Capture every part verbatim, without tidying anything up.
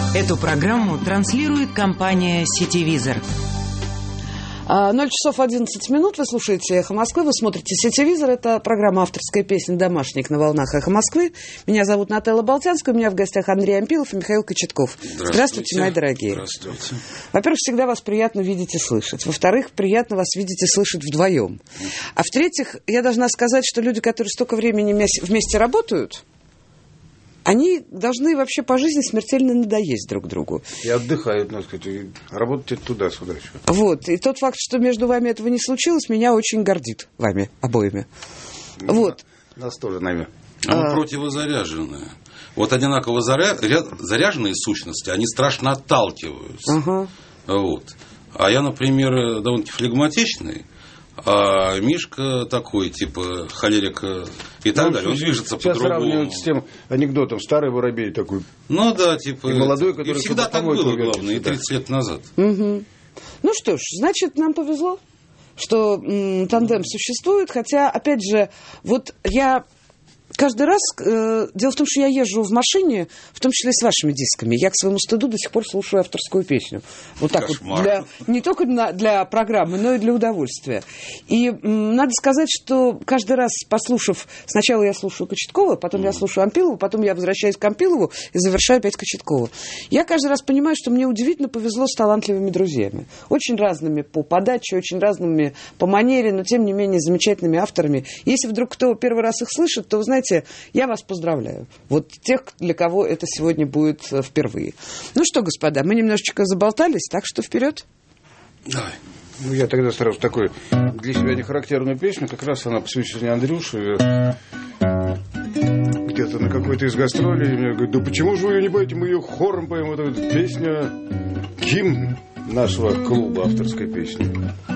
Эту программу транслирует компания «Сетевизор». ноль часов одиннадцать минут. Вы слушаете «Эхо Москвы», вы смотрите «Сетевизор». Это программа «Авторская песня. Домашник» на волнах «Эхо Москвы». Меня зовут Нателла Болтянская. У меня в гостях Андрей Ампилов и Михаил Кочетков. Здравствуйте, Здравствуйте мои дорогие. Здравствуйте. Во-первых, всегда вас приятно видеть и слышать. Во-вторых, приятно вас видеть и слышать вдвоем. А в-третьих, я должна сказать, что люди, которые столько времени вместе работают, они должны вообще по жизни смертельно надоесть друг другу. И отдыхают, надо сказать, и работают туда-сюда еще. Вот. И тот факт, что между вами этого не случилось, меня очень гордит вами обоими. Ну, вот. Нас тоже, наверное. А мы а... противозаряженные. Вот одинаково заря... заряженные сущности, они страшно отталкиваются. Ага. Вот. А я, например, довольно-таки флегматичный. А Мишка такой, типа, холерика и так ну, далее. Он движется по-другому. Сейчас сравнивают с тем анекдотом. Старый воробей такой. Ну да, типа. И молодой, который... И всегда так было, главное, и тридцать лет назад. Угу. Ну что ж, значит, нам повезло, что м, тандем существует. Хотя, опять же, вот я... Каждый раз, э, дело в том, что я езжу в машине, в том числе с вашими дисками. Я к своему стыду до сих пор слушаю авторскую песню. Вот так Кошмар. Вот. Для, не только на, для программы, но и для удовольствия. И м, надо сказать, что каждый раз, послушав... Сначала я слушаю Кочеткова, потом mm. я слушаю Ампилова, потом я возвращаюсь к Ампилову и завершаю опять Кочеткова. Я каждый раз понимаю, что мне удивительно повезло с талантливыми друзьями. Очень разными по подаче, очень разными по манере, но тем не менее замечательными авторами. Если вдруг кто первый раз их слышит, то вы знаете, я вас поздравляю. Вот тех, для кого это сегодня будет впервые. Ну что, господа, мы немножечко заболтались, так что вперед. Давай. Ну, я тогда сразу такой для себя нехарактерную песню, как раз она посвящена Андрюше. Где-то на какой-то из гастролей. И мне говорят, да почему же вы ее не поете, мы ее хором поем. Вот эта песня, гимн нашего клуба авторской песни.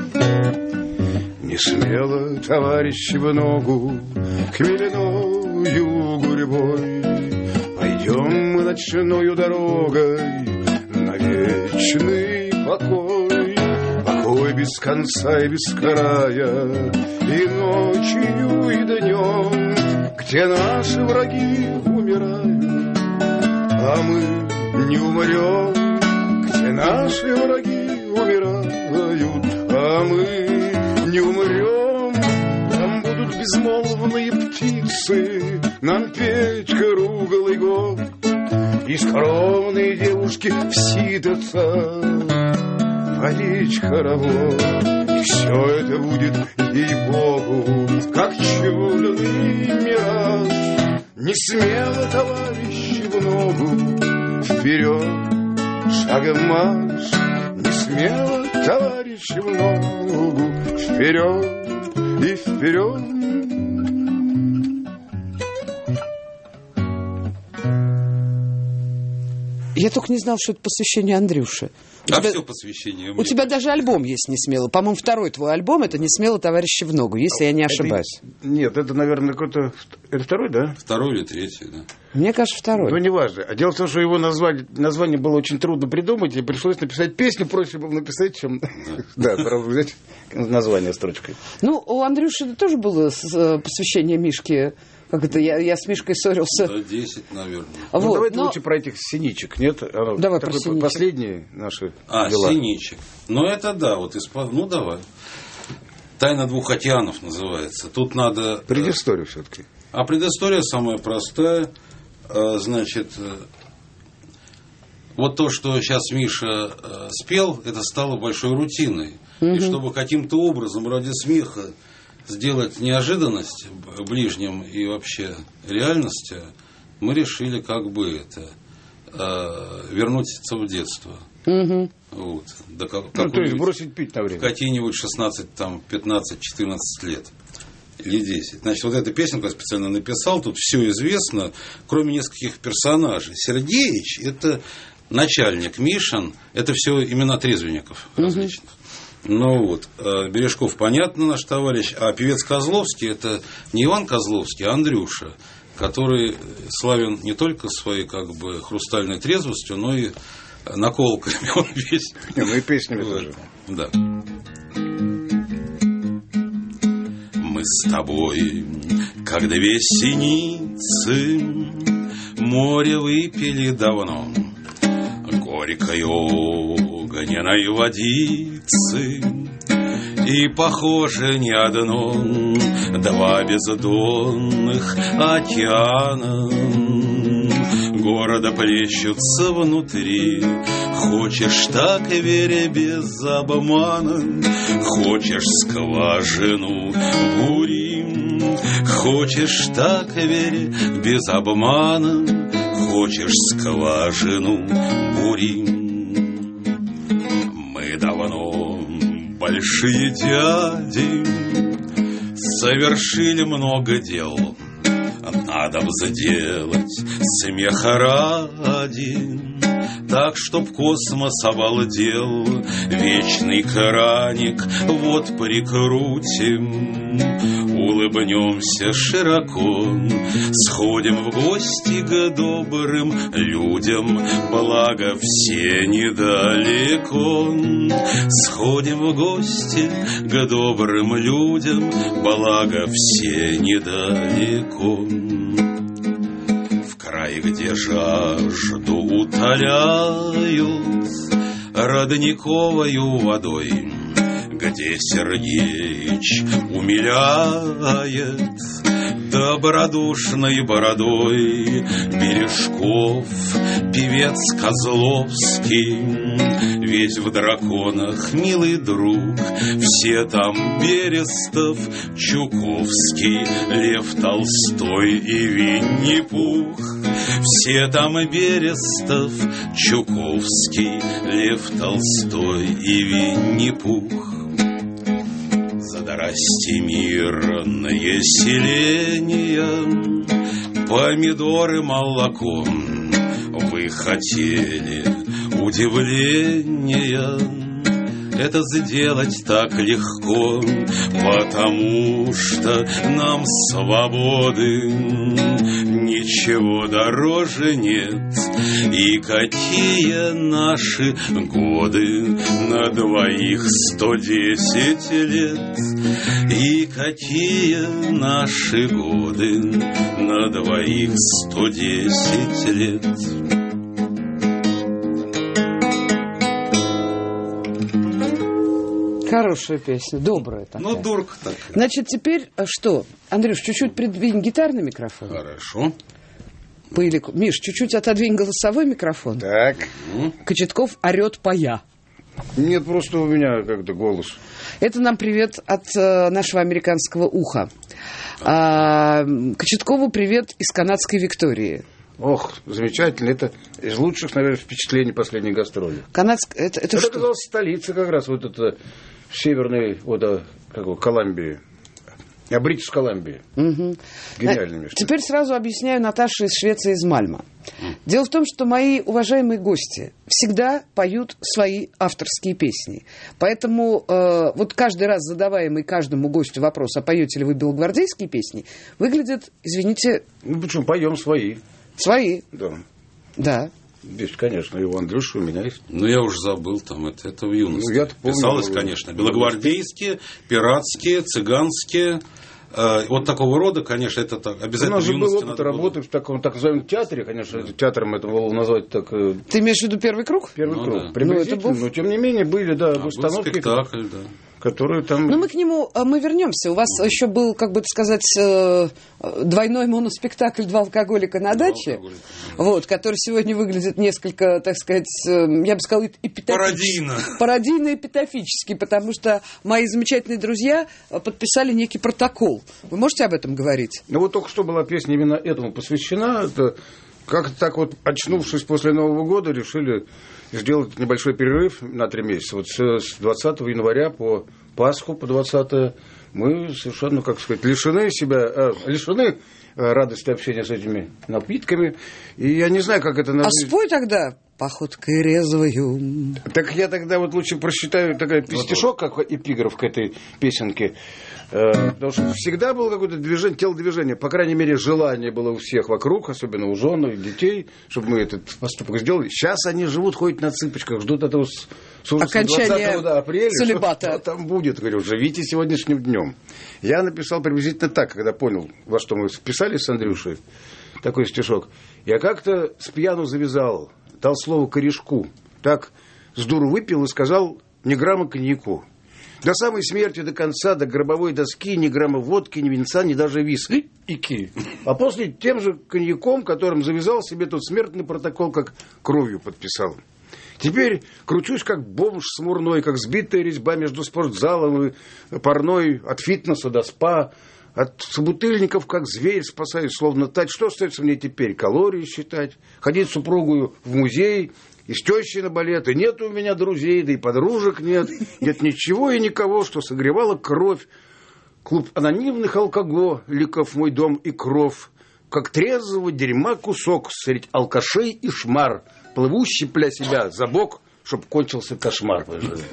Не смело, товарищи, в ногу хмельною гурьбой пойдем мы ночною дорогой на вечный покой. Покой без конца и без края, и ночью, и днем, где наши враги умирают, а мы не умрем, где наши враги умирают, а мы не умрем, там будут безмолвные птицы нам петь круглый год, и скромные девушки всидятся полить хоровод. И все это будет, ей-богу, как чудный мираж. Не смело, товарищи, в ногу вперед шагом марш. Не смело, товарищи, в ногу вперед и вперед. Я только не знал, что это посвящение Андрюше. У а тебя, все посвящение. У тебя даже альбом есть «Не смело». По-моему, второй твой альбом — это «Не смело, товарищи, в ногу», если а я не ошибаюсь. Это, нет, это, наверное, какой-то... Это второй, да? Второй или третий, да. Мне кажется, второй. Ну, неважно. А дело в том, что его название, название было очень трудно придумать, и пришлось написать песню, проще было написать, чем... Да, правда, взять название строчкой. Ну, у Андрюши тоже было посвящение Мишке. Как это, я, я с Мишкой ссорился. Да, десять, наверное. Вот, ну, давайте но... лучше про этих синичек, нет? Оно, давай про синичек. Последние наши А, дела. синичек. Ну, это да, вот из... Ну, давай. «Тайна двух океанов» называется. Тут надо... Предыстория все-таки. А предыстория самая простая. Значит, вот то, что сейчас Миша спел, это стало большой рутиной. Угу. И чтобы каким-то образом ради смеха сделать неожиданность ближним и вообще реальности, мы решили как бы это э, вернуться в детство. Угу. Вот. Да, как, ну, то есть бросить пить на время. Какие-нибудь шестнадцать, там, пятнадцать, четырнадцать лет. Или десять. Значит, вот эту песню я специально написал, тут все известно, кроме нескольких персонажей. Сергеич – это начальник, Мишин – это все имена трезвенников различных. Угу. Ну вот, Бережков, понятно, наш товарищ, а певец Козловский, это не Иван Козловский, а Андрюша, который славен не только своей, как бы, хрустальной трезвостью, но и наколками он весь. Не, ну и песнями тоже. Да. Мы с тобой, как две синицы, море выпили давно. горькою огненной водицы. И похоже не одно, два бездонных океана города плещутся внутри. Хочешь так, верь без обмана, хочешь скважину бури. Хочешь так, верь без обмана, хочешь скважину бури. Мы давно большие дяди совершили много дел, надо сделать смеха ради, так, чтоб космос обалдел. Вечный краник вот прикрутим, улыбнемся широко, сходим в гости к добрым людям, благо все недалеко. Сходим в гости к добрым людям, благо все недалеко. Край, где жажду утоляют родниковою водой, где Сергеич умиляет добродушной бородой. Бережков, певец Козловский, весь в драконах, милый друг. Все там Берестов, Чуковский, Лев Толстой и Винни-Пух. Все там Берестов, Чуковский, Лев Толстой и Винни-Пух. Здрасте, мирное селение, помидоры, молоко. Вы хотели удивления, это сделать так легко, потому что нам свободы ничего дороже нет. И какие наши годы, на двоих сто десять лет. И какие наши годы, на двоих сто десять лет. Хорошая песня, добрая такая. Ну, дурка так. Значит, теперь что? Андрюш, чуть-чуть придвинь гитарный микрофон. Хорошо. Пылик. Миш, чуть-чуть отодвинь голосовой микрофон. Так. Кочетков орет поя. Нет, просто у меня как-то голос. Это нам привет от э, нашего американского уха. А, Кочеткову привет из канадской Виктории. Ох, замечательно. Это из лучших, наверное, впечатлений последней гастроли. Канадск... Это, это, Это что? оказалась столица как раз вот это в северной вот, а, как его, Колумбии. А Бритиш Колумбии. Угу. Гениальное место. Теперь сразу объясняю Наташе из Швеции, из Мальма. Дело в том, что мои уважаемые гости всегда поют свои авторские песни. Поэтому э, вот каждый раз задаваемый каждому гостю вопрос, а поете ли вы белогвардейские песни, выглядит, извините... Ну, почему? Поем свои. Свои. Да. Да. Есть, конечно, и у Андрюши, у меня есть. Ну, я уже забыл, там, это, это в юности. Ну, я-то помню, писалось, было. конечно, белогвардейские, пиратские, цыганские. Э, вот такого рода, конечно, это так, обязательно. У нас же в был юности опыт надо работы было. в таком так называемом театре, конечно, театром это было назвать так... э, Ты имеешь в виду первый круг? Первый Ну, круг. да. Приблизительно, Ну, это был- но тем не менее были, да, А, был установки, спектакль, да. которые там... Ну, мы к нему, э, мы вернемся. У вас еще был, как бы сказать, э, двойной моноспектакль «Два алкоголика на даче», алкоголика, вот, который сегодня выглядит несколько, так сказать, э, я бы сказала, эпитафически. Пародийно. Пародийно-эпитафически, потому что мои замечательные друзья подписали некий протокол. Вы можете об этом говорить? Ну, вот только что была песня именно этому посвящена. Это как-то так вот, очнувшись после Нового года, решили сделать небольшой перерыв на три месяца. Вот с двадцатого января по Пасху, по двадцатое, мы совершенно, как сказать, лишены себя, э, лишены радости общения с этими напитками. И я не знаю, как это... А спой тогда походкой резвою. Так я тогда вот лучше просчитаю такой стишок, как эпиграф к этой песенке. Э, потому что всегда было какое-то движение, телодвижение, по крайней мере, желание было у всех вокруг, особенно у жен и детей, чтобы мы этот поступок сделали. Сейчас они живут, ходят на цыпочках, ждут этого с, с ужасом двадцатого да, апреля. целибата. Что, что там будет? Говорю, живите сегодняшним днем. Я написал приблизительно так, когда понял, во что мы вписали с Андрюшей, такой стишок. Я как-то с пьяну завязал, дал слово корешку, Так с дуру выпил и сказал: ни грамма коньяку. До самой смерти, до конца, до гробовой доски, ни грамма водки, ни винца, ни даже виски. Ики. А после тем же коньяком, которым завязал себе тот смертный протокол, как кровью подписал. Теперь кручусь, как бомж смурной, как сбитая резьба между спортзалом и парной, от фитнеса до спа, от собутыльников, как зверь, спасаюсь, словно тать. Что остается мне теперь? Калории считать, ходить с супругою в музей, и с тещей на балет, и нет у меня друзей, да и подружек нет. Нет ничего и никого, что согревало кровь. Клуб анонимных алкоголиков, мой дом и кров. Как трезвого дерьма кусок средь алкашей и шмар, плывущий пля себя за бок, чтоб кончился кошмар.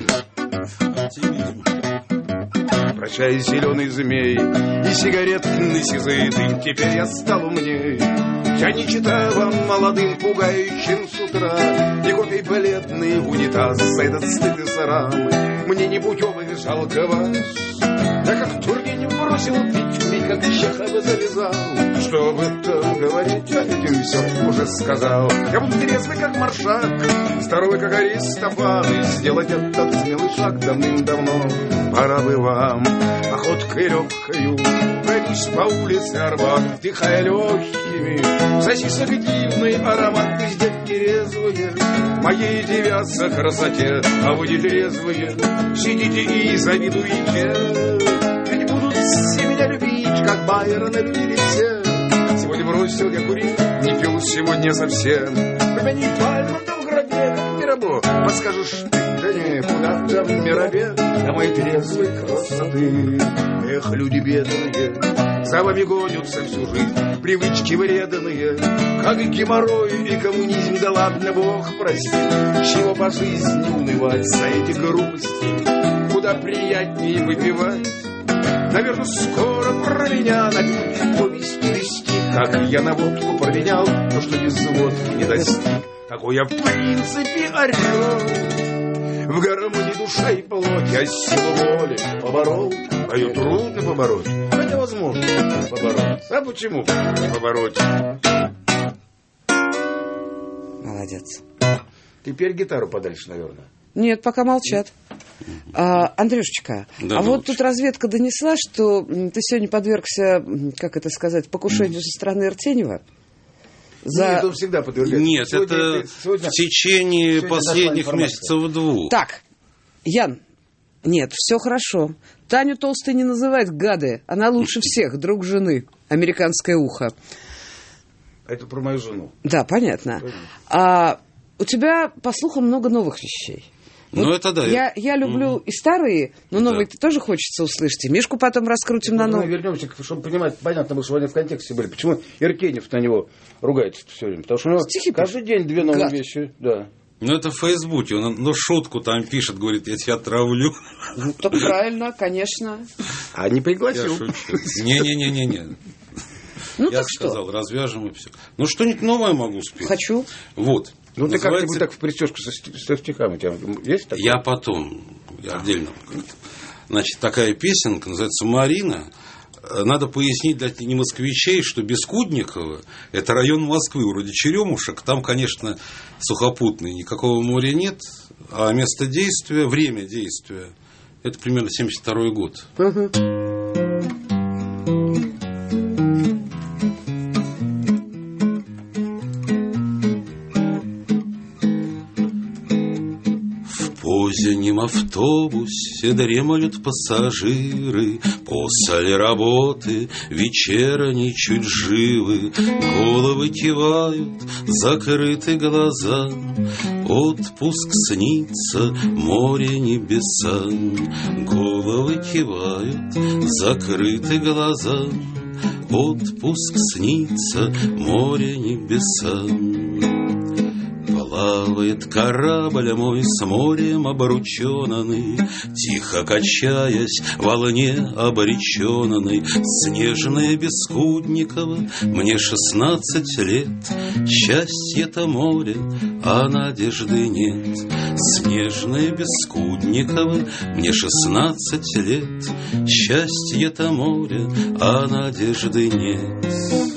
Прощай, зеленый змей, и сигаретный сизый дым, теперь я стал умней. Я не читаю вам молодым пугающим с утра, и копий бледный унитаз за этот стыд и срам. Мне не путевых жалко вас, я как Тургенев бросил пить, и как Чехов завязал. Что об этом говорить, я этим все уже сказал. Я буду трезвый, как Маршак, здоровый, как Аристофан, и сделать этот смелый шаг давным-давно пора бы вам. Охоткой легкою пройдусь по улице Арбат, вдыхая легкими сосисок дивный аромат. Везде нерезвые моей девятся красоте, а вы не трезвые сидите и завидуете. Ведь будут все меня любить, как Байрона любили все. Сегодня бросил я курить, не пил сегодня совсем. Помяни пальму в гробе, как Мирабо, подскажешь ты, да не, куда там в Мирабе, до моей трезвой красоты. Эх, люди бедные, за вами гонятся всю жизнь, привычки вредные, как геморрой и коммунизм, да ладно, Бог прости. Чего по жизни унывать за эти грубости, куда приятнее выпивать. Наверное, скоро про меня напишут повести листи, как я на водку променял то, что без водки не достиг. Такой я в принципе орел, в гармонии душа и плоть, я силу воли поборол, а ее трудно побороть, хотя возможно побороть. А почему не побороть? Молодец. Теперь гитару подальше, наверное. Нет, пока молчат. А, Андрюшечка, да, а вот лучше. тут разведка донесла, что ты сегодня подвергся, как это сказать, покушению со стороны Артеньева. За... Нет, он всегда подвергается. Нет, сегодня, это сегодня, в течение сегодня последних месяцев двух. Так, Ян, нет, все хорошо. Таню толстой не называют гады. Она лучше всех, друг жены. Американское ухо. Это про мою жену. Да, понятно. Понятно. А у тебя, по слухам, много новых вещей. Ну, Вот это да. Я, я люблю Угу. и старые, но новые Да. то тоже хочется услышать. И Мишку потом раскрутим на Мы новый. вернемся, чтобы понимать, понятно было, что они в контексте были. Почему Иртенев на него ругается все время? Потому что у него Стихи каждый день две новые Гад. вещи. Да. Ну, это в Фейсбуке. Он ну, шутку там пишет, говорит, я тебя травлю. Ну, так правильно, конечно. А не Я пригласил. шучу. Не-не-не-не-не. Ну Я так сказал, что? развяжем и все. Ну, что-нибудь новое могу спеть. Хочу. Вот. Ну, ты Называется- как-нибудь так в пристежку со, ст- со стихами. У тебя есть такое? Я потом, я отдельно. как-то. Значит, такая песенка, называется «Марина». Надо пояснить для не москвичей, что Бескудниково – это район Москвы, вроде Черемушек. Там, конечно, сухопутный, никакого моря нет. А место действия, время действия – это примерно семьдесят второй год. Угу. В позднем автобусе дремлют пассажиры, после работы вечерней чуть живы, головы кивают, закрыты глаза, отпуск снится, море небеса. Головы кивают, закрыты глаза, отпуск снится, море небеса. Плавает корабль мой с морем обрученный, тихо качаясь в волне обреченной. Снежная Бескудникова, мне шестнадцать лет, счастье-то море, а надежды нет. Снежная Бескудникова, мне шестнадцать лет, счастье-то море, а надежды нет.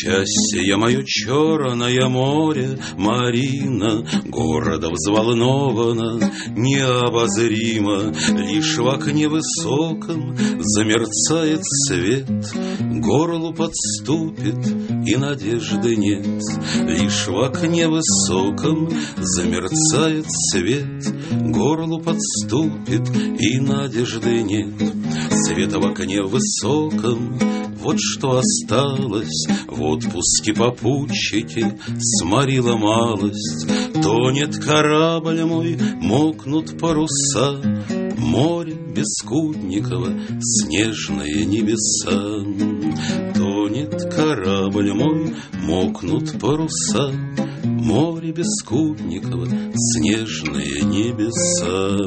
Счастье мое черное море, Марина, города взволнована, необозримо, лишь в окне высоком замерцает свет, горлу подступит, и надежды нет. Лишь в окне высоком замерцает свет, горлу подступит, и надежды нет. Света в окне высоком, вот что осталось, в отпуске попутчики сморила малость. Тонет корабль мой, мокнут паруса, море Бескудникова, снежные небеса. Тонет корабль мой, мокнут паруса, море Бескудникова, снежные небеса.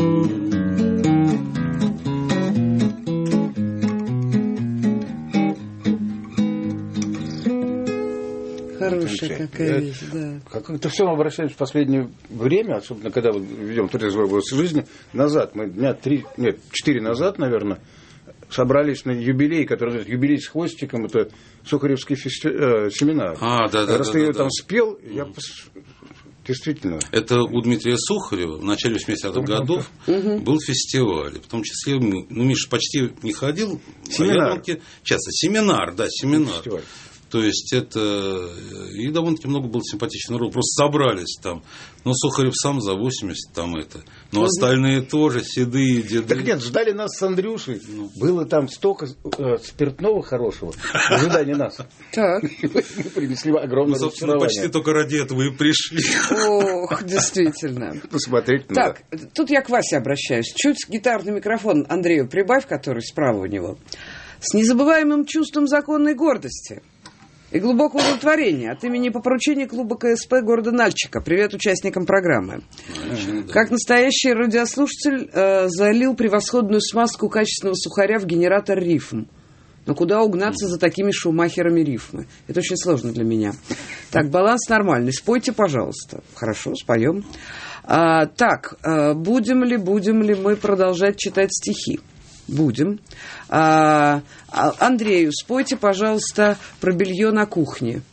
Хорошая какая вещь, да. Как-то все мы обращаемся в последнее время, особенно когда вот ведем трезвый образ жизни, назад, мы дня три, нет, четыре назад, наверное, собрались на юбилей, который называется «Юбилей с хвостиком», это Сухаревский фести... э, семинар. А, да, да, Раз да, ты да, ее да. там спел, я действительно... Это у Дмитрия Сухарева в начале восьмидесятых годов был фестиваль. В том числе, ну, Миша почти не ходил. Семинар. А я довольно-таки часто. Семинар, да, семинар. Фестиваль. То есть это... И довольно-таки много было симпатичных народу. Просто собрались там. Но Сухарев сам за восемьдесят там это. Но остальные тоже седые деды. Так нет, ждали нас с Андрюшей. Ну. Было там столько э, спиртного хорошего в ожидании нас. Так. Мы принесли огромное ну, собственно, почти только ради этого и пришли. Ох, действительно. Посмотреть надо. Так, тут я к Васе обращаюсь. Чуть гитарный микрофон Андрею прибавь, который справа у него. С незабываемым чувством законной гордости и глубокого удовлетворения от имени по поручению клуба ка эс пэ города Нальчика. Привет участникам программы. Нальчик, да. Как настоящий радиослушатель э, залил превосходную смазку качественного сухаря в генератор рифм. Но куда угнаться за такими шумахерами рифмы? Это очень сложно для меня. Так, баланс нормальный. Спойте, пожалуйста. Хорошо, споем. А, так, а, будем ли, будем ли мы продолжать читать стихи? Будем. А, а, Андрею, спойте, пожалуйста, про белье на кухне.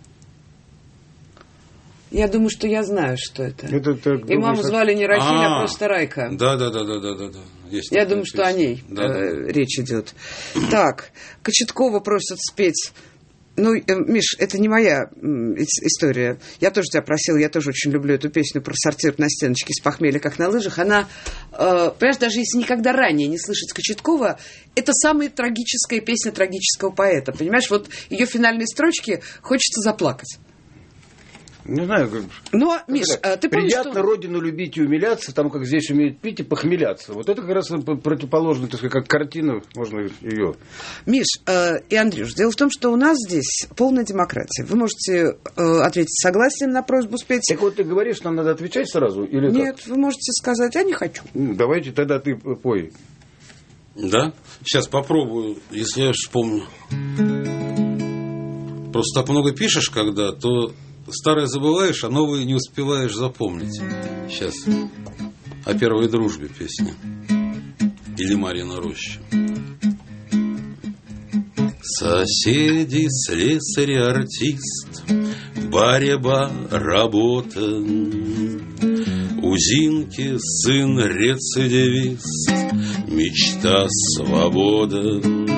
Я думаю, что я знаю, что это. это, это И маму как... звали не Рахиль, а, а просто Райка. Да, да, да, да, да, да. Есть я думаю, что о ней да, э, да. речь идет. Так, Кочеткова просят спеть. Ну, э, Миш, это не моя э, история. Я тоже тебя просила, я тоже очень люблю эту песню про сортир на стеночке с похмелья, как на лыжах. Она, э, понимаешь, даже если никогда ранее не слышать Кочеткова, это самая трагическая песня трагического поэта. Понимаешь, вот ее финальные строчки хочется заплакать. Не знаю. Но, Миш, а ты помнишь, приятно что... родину любить и умиляться, там, как здесь умеют пить и похмеляться. Вот это как раз противоположно, так сказать, как картина, можно ее... Миш э, и Андрюш, дело в том, что у нас здесь полная демократия. Вы можете э, ответить согласием на просьбу спеть. Так вот ты говоришь, нам надо отвечать сразу? Или Нет, как? Вы можете сказать, я не хочу. Ну, давайте тогда ты пой. Да? Сейчас попробую, если я вспомню. Просто так много пишешь, когда, то... Старое забываешь, а новые не успеваешь запомнить. Сейчас. О первой дружбе песня. Или Марьина роща. Соседи, слесарь, артист, борьба, работа. У Зинки сын рецидивист, мечта, свобода.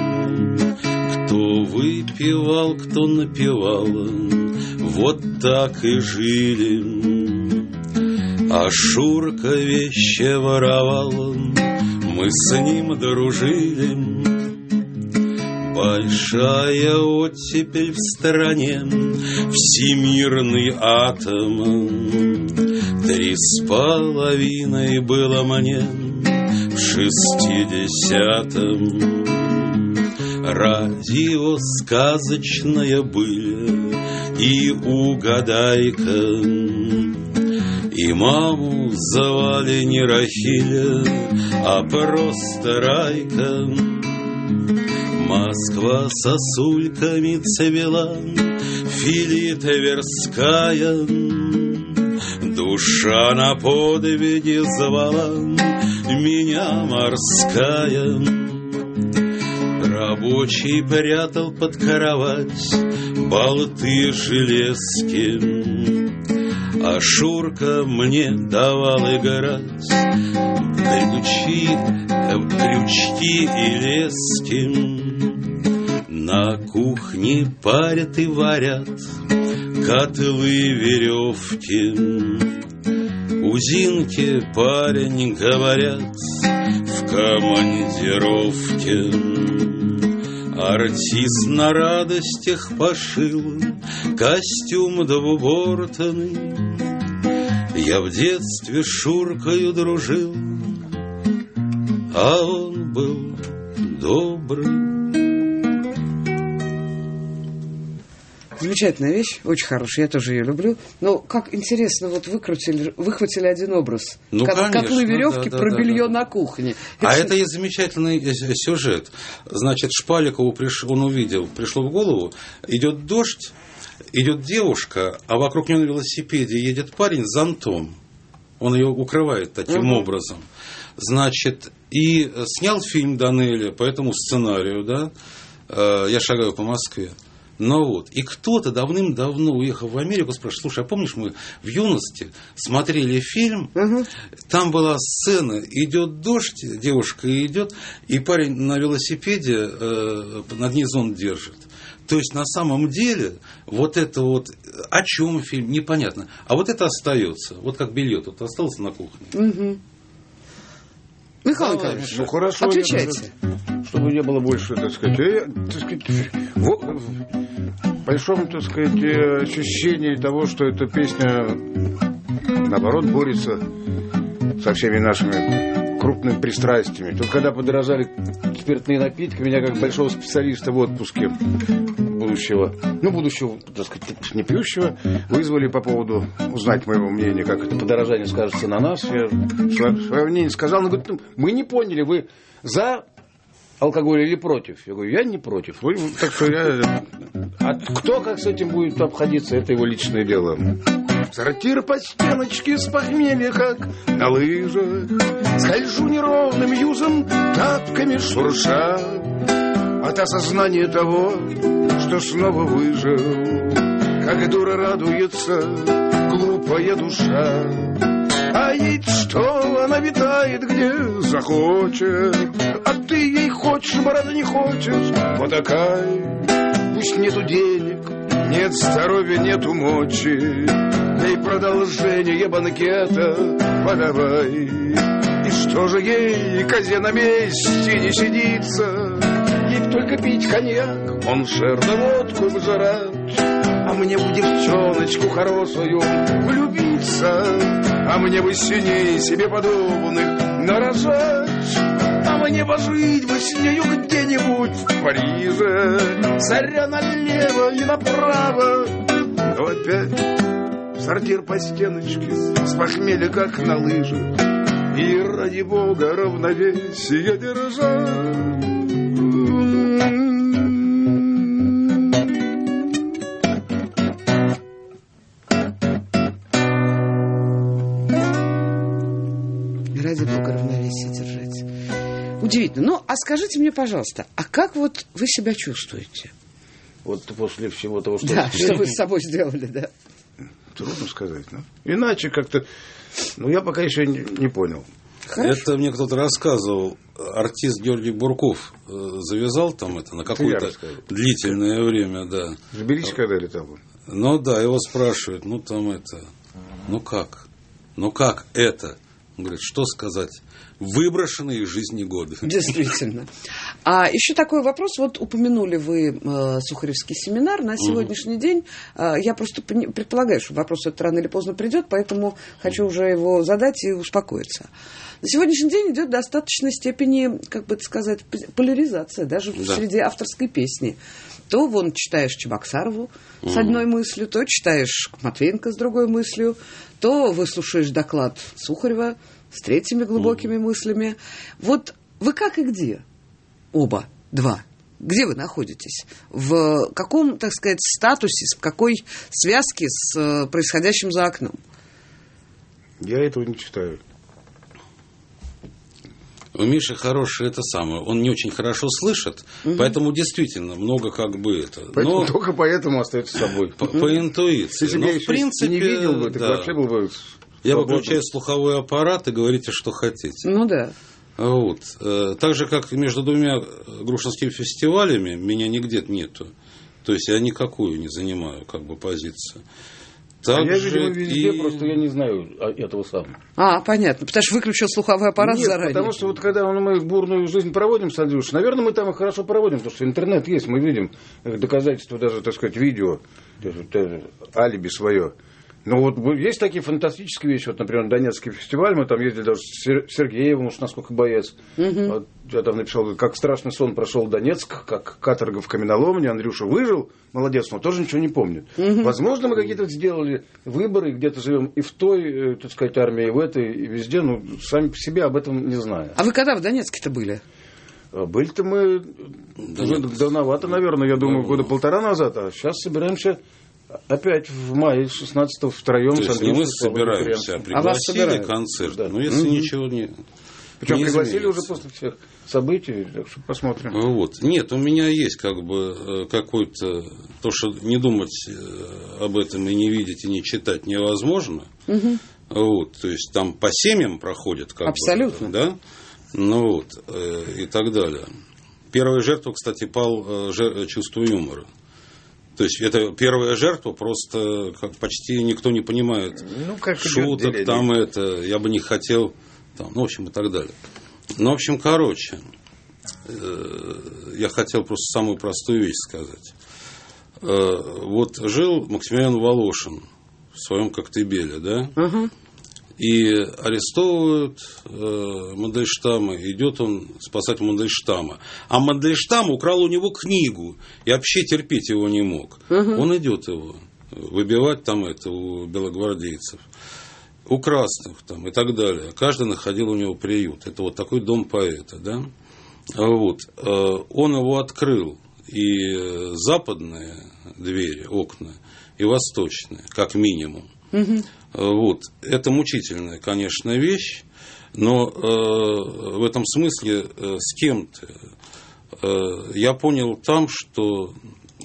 Кто выпивал, кто напевал, вот так и жили. А Шурка вещи воровал, мы с ним дружили. Большая оттепель в стране, всемирный атом. Три с половиной было мне в шестидесятом. Радио сказочная быль и угадайка. И маму звали не Рахиля, а просто Райка. Москва сосульками цвела, Филита Тверская. Душа на подвиги звала, меня морская. Рабочий прятал под кровать болты железки, а Шурка мне давал играть крючки, крючки и лески. На кухне парят и варят котлы, веревки. У Зинки, парень, говорят, в командировке. Артист на радостях пошил костюм двубортный. Я в детстве с Шуркою дружил, а он был добрый. Замечательная вещь, очень хорошая, я тоже ее люблю. Но как интересно, вот выкрутили, выхватили один образ. Ну, как, конечно, котлы, веревки, да, да, про да, белье да. на кухне. А это и замечательный сюжет. Значит, Шпаликову приш... он увидел, пришло в голову, идет дождь, идет девушка, а вокруг нее на велосипеде едет парень с зонтом. Он ее укрывает таким угу. образом. Значит, и снял фильм Данелия по этому сценарию, да, «Я шагаю по Москве». Ну вот, и кто-то давным-давно, уехав в Америку, спрашивает: слушай, а помнишь, мы в юности смотрели фильм, угу. там была сцена, идет дождь, девушка идет, и парень на велосипеде э, над ней зонт держит. То есть, на самом деле, вот это вот, о чем фильм, непонятно. А вот это остается, вот как белье тут осталось на кухне. Угу. Михаил Николаевич, ну, хорошо, отвечайте. Я, чтобы не было больше, так сказать, я, так сказать в, в большом, так сказать, ощущении того, что эта песня, наоборот, борется со всеми нашими крупными пристрастиями. Тут, когда подорожали спиртные напитки, меня, как большого специалиста в отпуске будущего, ну, будущего, так сказать, не пьющего, вызвали по поводу узнать моего мнения, как это подорожание скажется на нас. Я свое мнение сказал, он говорит: ну, мы не поняли, вы за алкоголь или против? Я говорю: я не против. Вы, так что я... А кто как с этим будет обходиться, это его личное дело. Сортир по стеночке с похмелья, как на лыжах. Скольжу неровным юзом, тапками шурша, от осознания того, что снова выжил. Как дура радуется глупая душа, а ведь что она витает, где захочет. А ты ей хочешь, брата, не хочешь, вот такая. Пусть нету денег, нет здоровья, нету мочи, да и продолжение банкета подавай. И что же ей, козе, на месте не сидится? Ей только пить коньяк, он шер да водку вжрать. А мне бы девчоночку хорошую влюбиться, а мне бы синей себе подобных нарожать. А мне бы жить бы с нею где-нибудь в Париже, царя налево и направо. Но опять в сортир по стеночке с похмелья, как на лыжах, и ради бога равновесие держать. Ради бога равновесие держать. Удивительно. Ну, а скажите мне, пожалуйста, а как вот вы себя чувствуете? Вот после всего того, что... Да, что вы с собой сделали, да. Трудно сказать, ну. Иначе как-то... Ну, я пока еще не, не понял. Хорошо. Это мне кто-то рассказывал. Артист Георгий Бурков завязал там это на какое-то длительное время, да. В Тбилиси когда летал? Ну да, его спрашивают, ну там это... Ну как? Ну как это? Он говорит: что сказать? Выброшенные из жизни годы. Действительно. А еще такой вопрос. Вот упомянули вы э, Сухаревский семинар. На сегодняшний mm-hmm. день э, я просто предполагаю, что вопрос этот рано или поздно придет, поэтому хочу уже его задать и успокоиться. На сегодняшний день идет в достаточной степени, как бы это сказать, поляризация, даже да. среди авторской песни. То вон читаешь Чебоксарову mm-hmm. с одной мыслью, то читаешь Матвеенко с другой мыслью, то выслушаешь доклад Сухарева с третьими глубокими mm-hmm. мыслями. Вот вы как и где? Оба, два. Где вы находитесь? В каком, так сказать, статусе, в какой связке с происходящим за окном? Я этого не читаю. У Миши хороший это самое. Он не очень хорошо слышит, угу. поэтому действительно много как бы это. Поэтому но только поэтому остается собой. По, по интуиции. Если бы я в принципе, не видел бы, так да. вообще был бы... Я выключаю слуховой аппарат и говорите, что хотите. Ну да. Вот. Так же, как между двумя грушинскими фестивалями, меня нигде нету. То есть я никакую не занимаю как бы позицию. Так а я, же видимо, везде, и... просто я не знаю этого самого. А, понятно, потому что выключил слуховой аппарат Нет, заранее. потому что вот когда мы бурную жизнь проводим с Андрюшей, наверное, мы там и хорошо проводим, потому что интернет есть, мы видим доказательства даже, так сказать, видео, алиби свое. Ну вот есть такие фантастические вещи, вот, например, Донецкий фестиваль, мы там ездили даже с Сергеевым, уж насколько боец. Угу. Вот, я там написал, как страшный сон прошел Донецк, как каторга в каменоломне, Андрюша выжил, молодец, но тоже ничего не помнит. Угу. Возможно, мы какие-то сделали выборы, где-то живем и в той, так сказать, армии, и в этой, и везде, но сами по себе об этом не знаю. А вы когда в Донецке-то были? Были-то мы да уже нет. давновато, наверное, я думаю, года полтора назад, а сейчас собираемся... Опять в мае шестнадцатого втроем. То есть не мы собираемся, а пригласили а концерт. Да. Ну, если mm-hmm. ничего не Причем не пригласили изменится. уже после всех событий, так что посмотрим. Вот. Нет, у меня есть как бы какой-то... То, что не думать об этом и не видеть, и не читать невозможно. Mm-hmm. Вот. То есть там по семьям проходит как Абсолютно. бы. Да? Ну вот. И так далее. Первая жертва, кстати, пал чувство юмора. То есть это первая жертва, просто как почти никто не понимает ну, как шуток, деление. Там это, я бы не хотел, там, ну, в общем, и так далее. Ну, в общем, короче, э, я хотел просто самую простую вещь сказать. Э, вот жил Максимилиан Волошин в своем Коктебеле, да, угу. и арестовывают э, Мандельштама, идет он спасать Мандельштама. А Мандельштам украл у него книгу, и вообще терпеть его не мог. Угу. Он идет его выбивать там это у белогвардейцев, у красных там и так далее. Каждый находил у него приют. Это вот такой дом поэта, да. Вот. Он его открыл, и западные двери, окна, и восточные, как минимум. Угу. Вот. Это мучительная, конечно, вещь, но э, в этом смысле э, с кем-то э, я понял там, что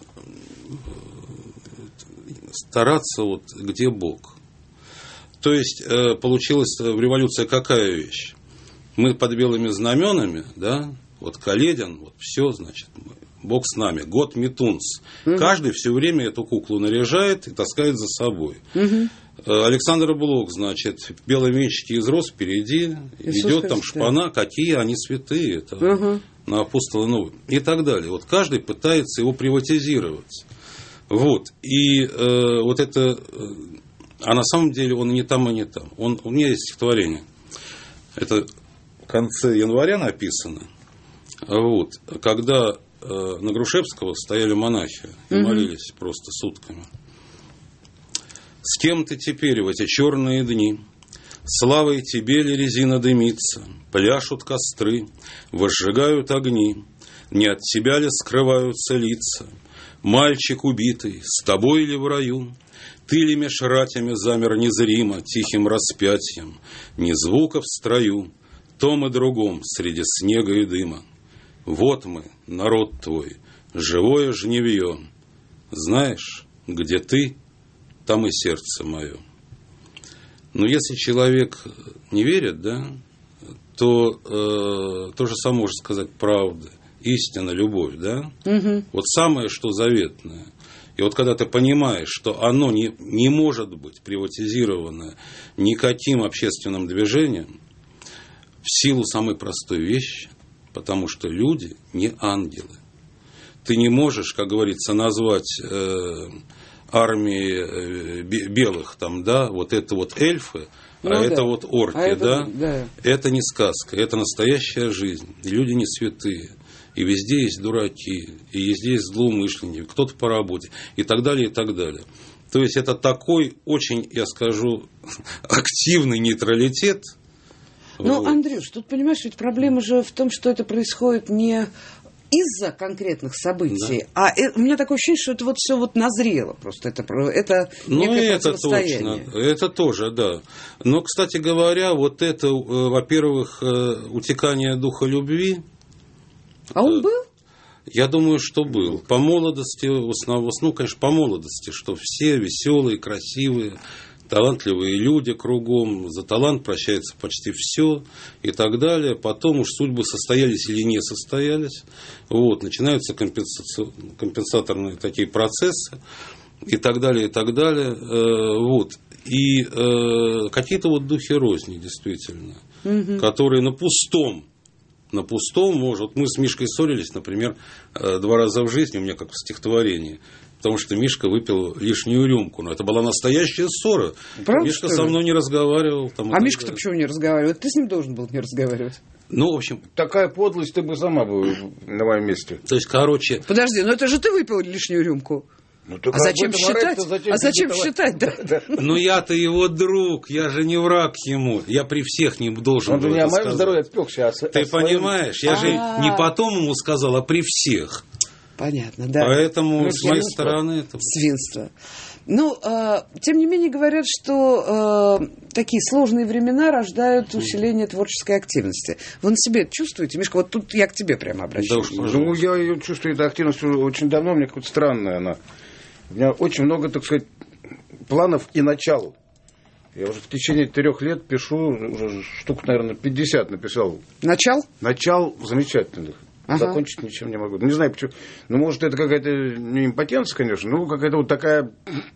стараться вот где Бог. То есть э, получилась в революции какая вещь? Мы под белыми знаменами, да, вот Каледин, вот все, значит, Бог с нами, год Митунс. Угу. Каждый все время эту куклу наряжает и таскает за собой. Угу. Александр Блок, значит, в белом венчике из роз впереди, Иисус идет Христос. Там шпана, какие они святые, это угу. на апостола новый, и так далее. Вот каждый пытается его приватизировать. Вот. И э, вот это, э, а на самом деле он не там, и не там. Он, у меня есть стихотворение. Это в конце января написано. Вот. Когда э, на Грушевского стояли монахи и угу. молились просто сутками. С кем ты теперь в эти черные дни? Славой тебе ли резина дымится? Пляшут костры, возжигают огни. Не от тебя ли скрываются лица? Мальчик убитый, с тобой ли в раю? Ты ли меж ратями замер незримо тихим распятием? Ни звука в строю, том и другом среди снега и дыма. Вот мы, народ твой, живое жневье. Знаешь, где ты, там и сердце мое. Но если человек не верит, да, то э, то же самое можно сказать правда, истина, любовь, да. Угу. Вот самое, что заветное. И вот когда ты понимаешь, что оно не, не может быть приватизировано никаким общественным движением, в силу самой простой вещи, потому что люди не ангелы. Ты не можешь, как говорится, назвать... Э, армии белых там, да, вот это вот эльфы, ну, а да. это вот орки, а это, да? да, это не сказка, это настоящая жизнь, и люди не святые, и везде есть дураки, и везде есть злоумышленники, кто-то по работе, и так далее, и так далее. То есть это такой очень, я скажу, активный нейтралитет. Ну, вот. Андрюш, тут, понимаешь, ведь проблема же в том, что это происходит не из-за конкретных событий, Да. а э, у меня такое ощущение, что это вот все вот назрело просто, это, про- это Ну, некое это противостояние. точно, это тоже, да. Но, кстати говоря, вот это, э, во-первых, э, утекание духа любви, А он был? я думаю, что был. По молодости, в основном, ну, конечно, по молодости, что все веселые, красивые, талантливые люди кругом, за талант прощается почти все и так далее. Потом уж судьбы состоялись или не состоялись. Вот, начинаются компенсаци... компенсаторные такие процессы и так далее, и так далее. Вот. И э, какие-то вот духи розни, действительно, угу. которые на пустом, на пустом, может, мы с Мишкой ссорились, например, два раза в жизни, у меня как в стихотворении, потому что Мишка выпил лишнюю рюмку. Но это была настоящая ссора. Правда, Мишка со мной не разговаривал. Там, а Мишка-то почему не разговаривает? Ты с ним должен был не разговаривать. Ну, в общем... Такая подлость, ты бы сама была на моем месте. То есть, короче... Подожди, ну это же ты выпил лишнюю рюмку. Ну, а зачем считать? Зачем а зачем считать, да? да. Ну, я-то его друг, я же не враг ему. Я при всех не должен Он был же не это о моем сказать. здоровье отпекся, а Ты понимаешь? Я же А-а-а. не потом ему сказал, а при всех. Понятно, да. Поэтому Ну, с моей свинство. стороны... Это... Свинство. Ну, э, тем не менее, говорят, что э, такие сложные времена рождают усиление творческой активности. Вы на себе это чувствуете? Мишка, вот тут я к тебе прямо обращаюсь. Да уж, Ну, я ее чувствую, эта активность очень давно, мне какая-то странная она. У меня очень много, так сказать, планов и начал. Я уже в течение трех лет пишу, уже штук, наверное, пятьдесят написал. Начал? Начал замечательных. Ага. Закончить ничем не могу. Не знаю почему. Ну, может, это какая-то не импотенция, конечно, но какая-то вот такая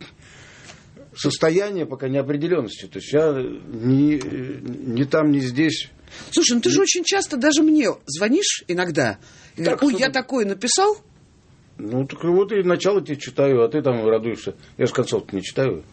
состояние пока неопределенности. То есть я ни, ни там, ни здесь. Слушай, ну ты же очень часто даже мне звонишь иногда. И Так, говоришь, ой, что- я такое написал. Ну, так вот и начало тебе читаю, а ты там радуешься. Я же концов-то не читаю.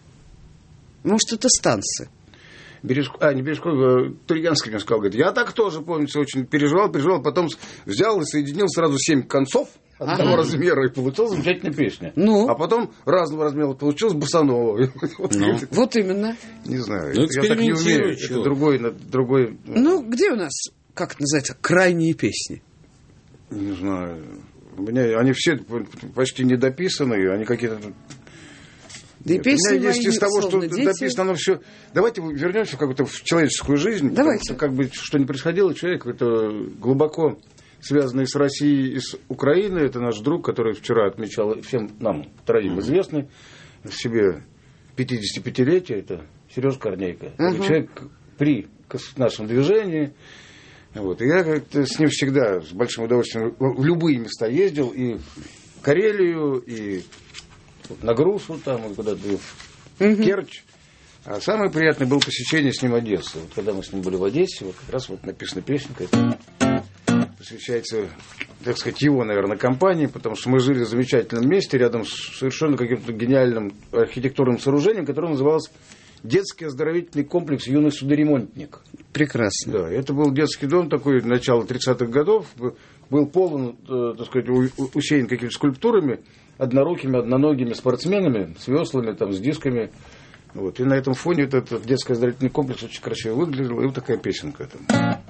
Может, это станция. Бережко, а, не Бережков, а Турьянский мне сказал, говорит, я так тоже, помнится, очень переживал, переживал, потом взял и соединил сразу семь концов одного Ага. размера, и получилась замечательная песня. Ну? А потом разного размера получилась босанова. Вот, Ну. Вот именно. Не знаю, Ну, это я так не экспериментируй, умею. чего. Это другой, на- другой, Ну, где у нас, как это называется, крайние песни? не знаю. У меня они все почти недописанные, они какие-то... Да и Нет, песни у меня есть мои, из того, что словно дети. написано оно все. Давайте вернемся в какую-то в человеческую жизнь. Давайте. Потому что, как бы что ни происходило, человек это глубоко связанный с Россией и с Украиной. Это наш друг, который вчера отмечал всем нам троим известный в себе пятидесятипятилетие. Это Сережа Корнейко. Ага. Это человек при нашем движении. Вот. И я как-то с ним всегда с большим удовольствием в любые места ездил. И в Карелию, и вот на груз вот там, и куда-то в Мгм. Керчь. А самое приятное было посещение с ним Одессы. Вот когда мы с ним были в Одессе, вот как раз вот написана песенка. Это посвящается, так сказать, его, наверное, компании, потому что мы жили в замечательном месте рядом с совершенно каким-то гениальным архитектурным сооружением, которое называлось детский оздоровительный комплекс «Юный судоремонтник». Прекрасно. Да, это был детский дом такой, начала тридцатых годов, был полон, э, так сказать, у- у- усеян какими-то скульптурами, однорукими, одноногими спортсменами, с веслами, там, с дисками. Вот. И на этом фоне вот этот детский оздоровительный комплекс очень красиво выглядел, и вот такая песенка там.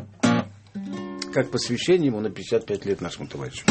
Как посвящение ему на пятьдесят пять лет нашему товарищу.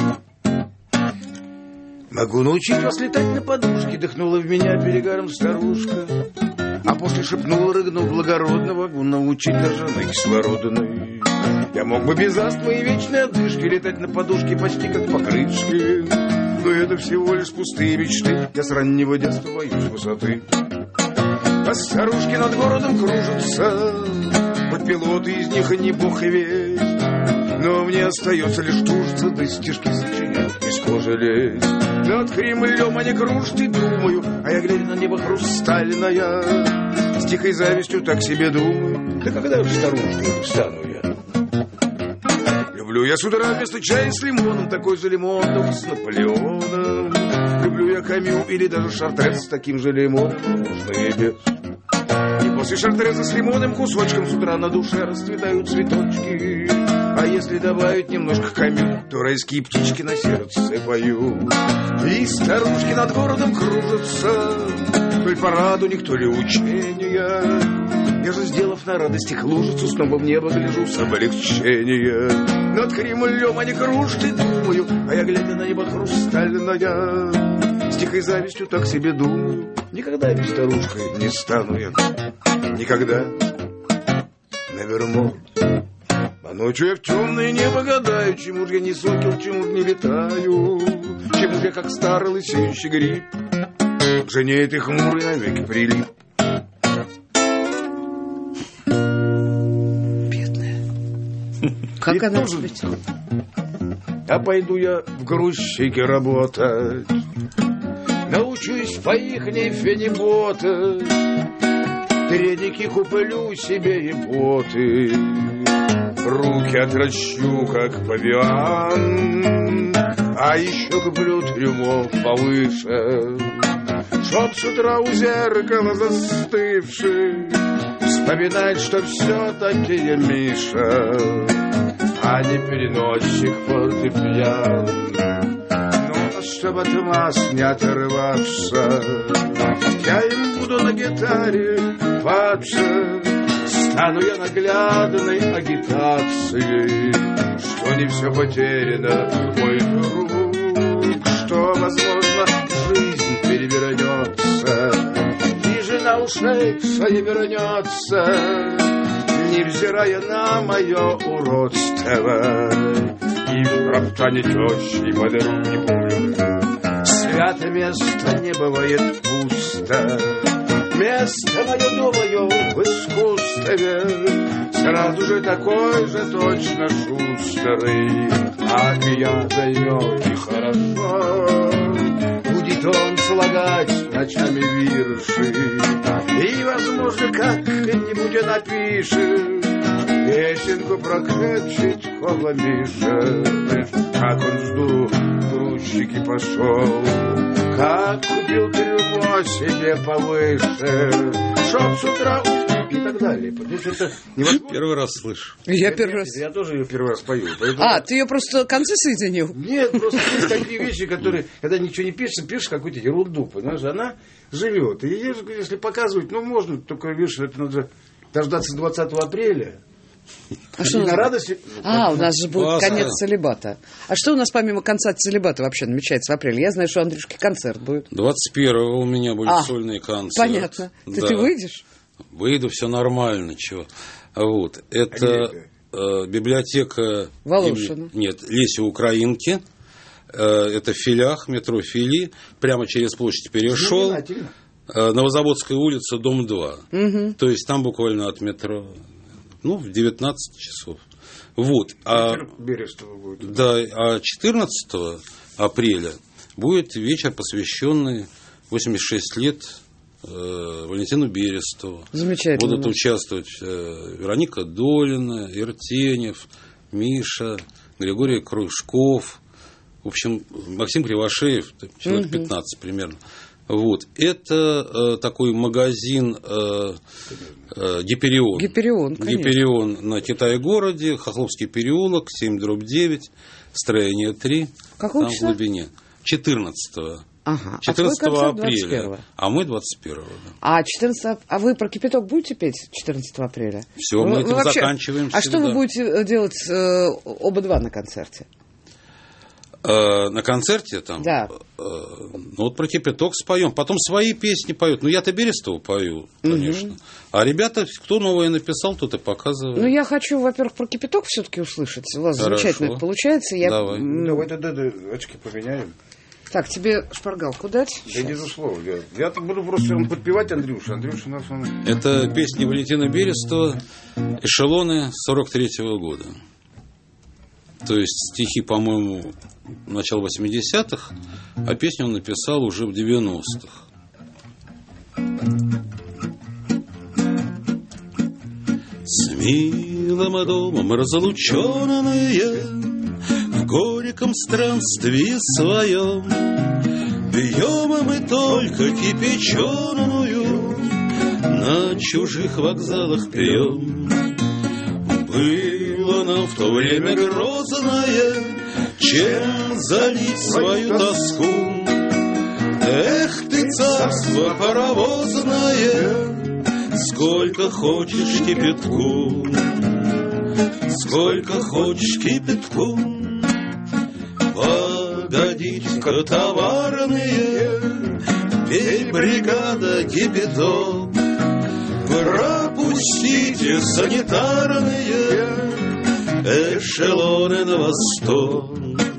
Могу научить вас летать на подушке, дыхнула в меня перегаром старушка. А после шепнула, рыгнув благородно, могу научить даже на кислородной. Я мог бы без астмы и вечной отдышки летать на подушке почти как по крышке. Но это всего лишь пустые мечты, я с раннего детства боюсь высоты. А старушки над городом кружатся, хоть пилоты из них и не бог и весть. Но мне остается лишь тужиться, да стишки сочинять, из кожи лезть. Над Кремлем они кружат и думаю, а я, глядя на небо хрустальное, с тихой завистью так себе думаю, да когда же старушкой стану я? Люблю я с утра вместо чая с лимоном, такой же лимон, с Наполеоном. Люблю я Камю или даже Шартрез с таким же лимоном, можно и без. И после Шартреза с лимонным кусочком с утра на душе расцветают цветочки. А если добавить немножко Камю, то райские птички на сердце поют. И старушки над городом кружатся, то ли парад у них, то ли учения. Я же, сделав на радостях лужицу, снова в небо гляжу с облегчением. Над Кремлем они кружки думаю, а я, глядя на небо хрустальное, с тихой завистью так себе думаю: никогда ведь старушкой не стану я. Никогда. Наверно. А ночью я в темное небо гадаю, чему же я не сокол, чему же не летаю, чему же я, как старый лысеющий гриб, к жене этой хмурой навеки прилип. Как И она тоже- ответила? А пойду я в грузчике работать, научусь по ихней фенеботать, треники куплю себе и боты, руки отращу, как павиан, а еще куплю трюмов повыше, чтоб с утра у зеркала застывший вспоминать, что все-таки я Миша, а не переносчик фортепиан. Но чтоб от вас не оторваться, я им буду на гитаре паться. Стану я наглядной агитацией, что не все потеряно, мой друг, что, возможно, жизнь перевернется, и жена ушедшая вернется, невзирая на мое уродство. И в роптане тещи и подруги помню, свято место не бывает пусто. Место мое, думаю, в искусстве, сразу же такой же точно шустрый, как и я займете хорошо. Будет он слагать ночами вирши, и, возможно, как-нибудь и напишет песенку про Кэпчиткова Миша. Как он жду, в грузчики пошел, как купил трюмо себе повыше, чтоб с утра и так далее. Потому что это невозможно. Первый раз слышу. Я первый раз... Я тоже ее первый раз пою. Поэтому... А, ты ее просто концы соединил? Нет, просто есть такие вещи, которые, когда ничего не пишешь, пишешь какую-то ерунду, понимаешь, она живет. И если показывать, ну, можно, только, видишь, это надо дождаться двадцатого апреля. А что у нас... На радости... А, у нас же будет Классно. конец целибата. А что у нас помимо конца целибата вообще намечается в апреле? Я знаю, что у Андрюшки концерт будет. двадцать первого у меня будет А, сольный концерт. Понятно. Ты, Да. ты выйдешь? Выйду, все нормально, чего. Вот. Это э, библиотека... Волошина. им- Нет, Леси Украинки. Э, это в Филях, метро Фили. Прямо через площадь перешел. Знаменательно. Э, Новозаводская улица, дом два. Угу. То есть там буквально от метро, ну, в девятнадцать часов. Вот. А, Берестова будет. да, а четырнадцатого апреля будет вечер, посвященный восемьдесят шесть лет э, Валентину Берестову. Замечательно. Будут участвовать э, Вероника Долина, Иртенев, Миша, Григорий Кружков, в общем, Максим Кривошеев, человек Мгм. пятнадцать примерно. Вот. Это э, такой магазин э, э, Гиперион. Гиперион, конечно. Гиперион на Китай-городе, Хохловский переулок, семь дробь девять, строение три. Какого там числа? в глубине. четырнадцатого. Ага. четырнадцатого а твой концерт двадцать апреля. первого. А мы двадцать первого. Да. А четырнадцатого... А вы про кипяток будете петь четырнадцатого апреля? Все, мы Вы- этим вы вообще- заканчиваем А что всегда. вы будете делать э, оба два на концерте? Э, на концерте там, Да. э, ну вот про кипяток споем, потом свои песни поют. Ну я-то Берестову пою, конечно. А ребята, кто новое написал, тот и показывает. Ну, я хочу, во-первых, про кипяток все-таки услышать. У вас Хорошо. замечательно это получается. Я... Давай. м, Давай тогда да, очки поменяем. Так, тебе шпаргалку дать? Да, безусловно. Я, я так буду просто вам подпевать Андрюша. Андрюша у нас он... Это песни Валентина Берестова, эшелоны сорок третьего года. То есть стихи, по-моему, начала восьмидесятых, а песню он написал уже в девяностых. С милым домом разлученные в горьком странстве своем пьем мы только кипяченую, на чужих вокзалах пьем. Было нам в то время грозное, чем залить свою тоску. Эх ты, царство паровозное, сколько хочешь кипятку, сколько хочешь кипятку. Погодите-ка, товарные, пей, бригада, кипяток. Пропустите, санитарные, эшелоны на восток.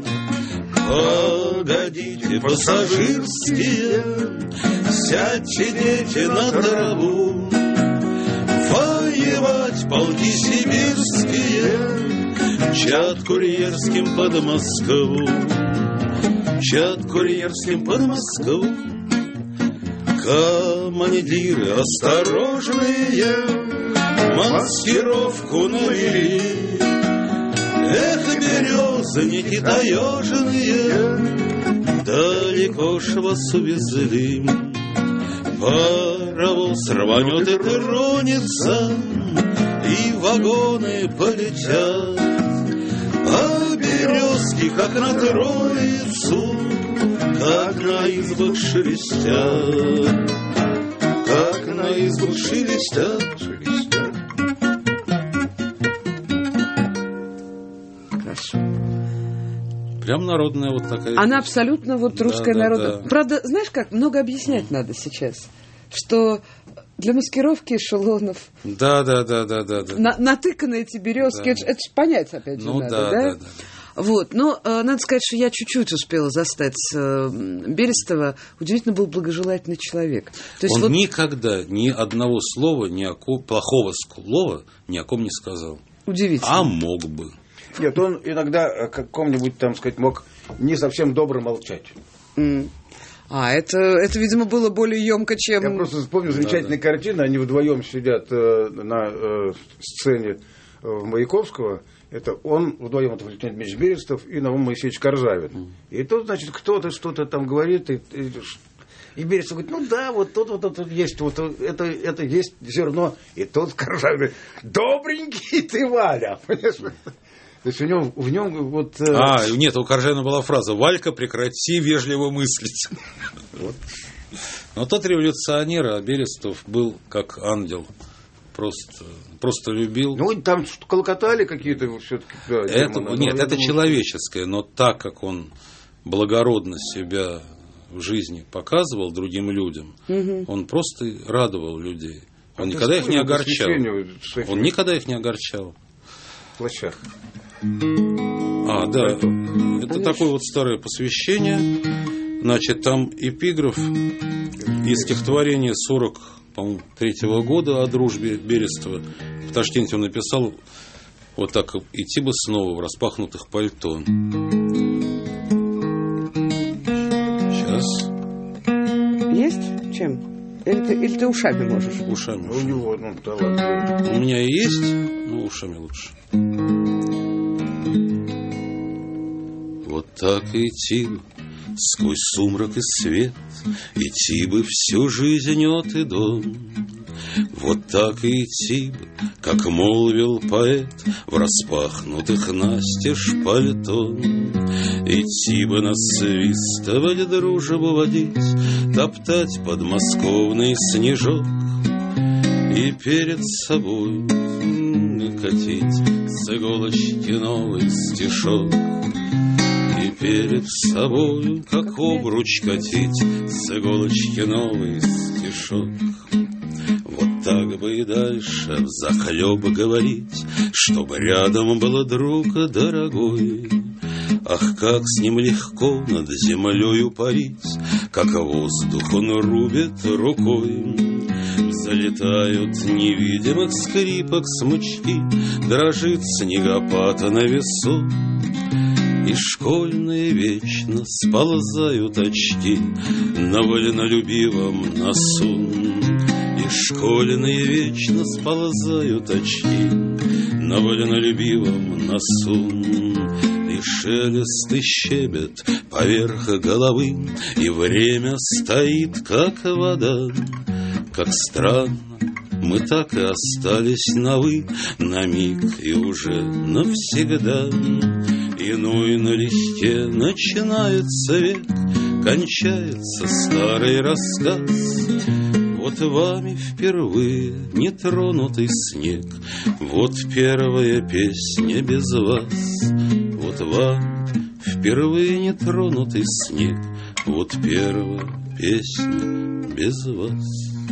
Погодите, пассажирские, сядьте, дети, на траву. Воевать полки сибирские мчат курьерским под Москву, мчат курьерским под Москву. Командиры осторожные маскировку навели. Эх, березоники таежные, далеко ж вас увезли. Паровоз рванет и тронется, и вагоны полетят, а березки, как на Троицу, как на избах шелестят, как на избах шелестят, шелестят. Хорошо. Прям народная вот такая. Она абсолютно вот русская да, народная. да, да. Правда, знаешь как, много объяснять надо сейчас, что для маскировки эшелонов Да, да, да, да, да, да. на, натыканы эти березки, Да. это, ж- это ж понять опять же Ну надо, да, да? да, да. Вот, но э, надо сказать, что я чуть-чуть успела застать э, Берестова. Удивительно был благожелательный человек. То есть Он вот никогда ни одного слова, ни о ком, плохого слова ни о ком не сказал. удивительно. А мог бы. Нет, он иногда о каком-нибудь, там сказать, мог не совсем добро молчать. М. А, это, это, видимо, было более емко, чем... Я просто вспомню замечательные картины. Они вдвоем сидят э, на э, сцене э, в Маяковского. Это он вдвоем, это Валентин Дмитриевич Берестов и Наум Моисеевич Коржавин. И тут, значит, кто-то что-то там говорит, и, и, и Берестов говорит, ну да, вот тут вот это есть, вот это, это есть зерно. И тут Коржавин говорит, добренький ты, Валя. Понимаешь? То есть в нем, в нем вот... э, А, нет, у Коржавина была фраза: «Валька, прекрати вежливо мыслить». Вот. Но тот революционер, а Берестов был как ангел. Просто, просто любил. Ну, там что-то колокотали какие-то все-таки. Да, Это, Германа, нет, но я это думаю, человеческое, но так как он благородно себя в жизни показывал другим людям, он просто радовал людей. Он это никогда их не спорим, огорчал. посвящение в своих Он никогда их не огорчал. плащах. А, да, это такое вот старое посвящение. Значит, там эпиграф из стихотворения сорок третьего года о дружбе Берестова. В Ташкенте он написал вот так: «Идти бы снова в распахнутых пальто». Сейчас. Есть? Чем? Или ты, или ты ушами можешь? Ушами. У него, ну, талант. У меня и есть, но ушами лучше. Вот так идти сквозь сумрак и свет, идти бы всю жизнь от и до. Вот так и идти бы, как молвил поэт, в распахнутых настежь пальто. Идти бы насвистывать, дружбу водить, топтать подмосковный снежок и перед собой катить с иголочки новый стишок. И перед собою, как обруч, катить с иголочки новый стишок. Вот так бы и дальше взахлеб говорить, чтобы рядом был друг дорогой. Ах, как с ним легко над землею парить, как воздух он рубит рукой. Залетают невидимых скрипок смычки, дрожит снегопад на весу. И школьные вечно сползают очки на вольнолюбивом носу. И школьные вечно сползают очки на вольнолюбивом носу. И шелест и щебет поверх головы, и время стоит, как вода. Как странно, мы так и остались на «вы», на миг и уже навсегда. Иной налегке начинается век, кончается старый рассказ. Вот Вот вами впервые нетронутый снег, вот первая песня без вас. Вот вам впервые нетронутый снег, вот первая песня без вас.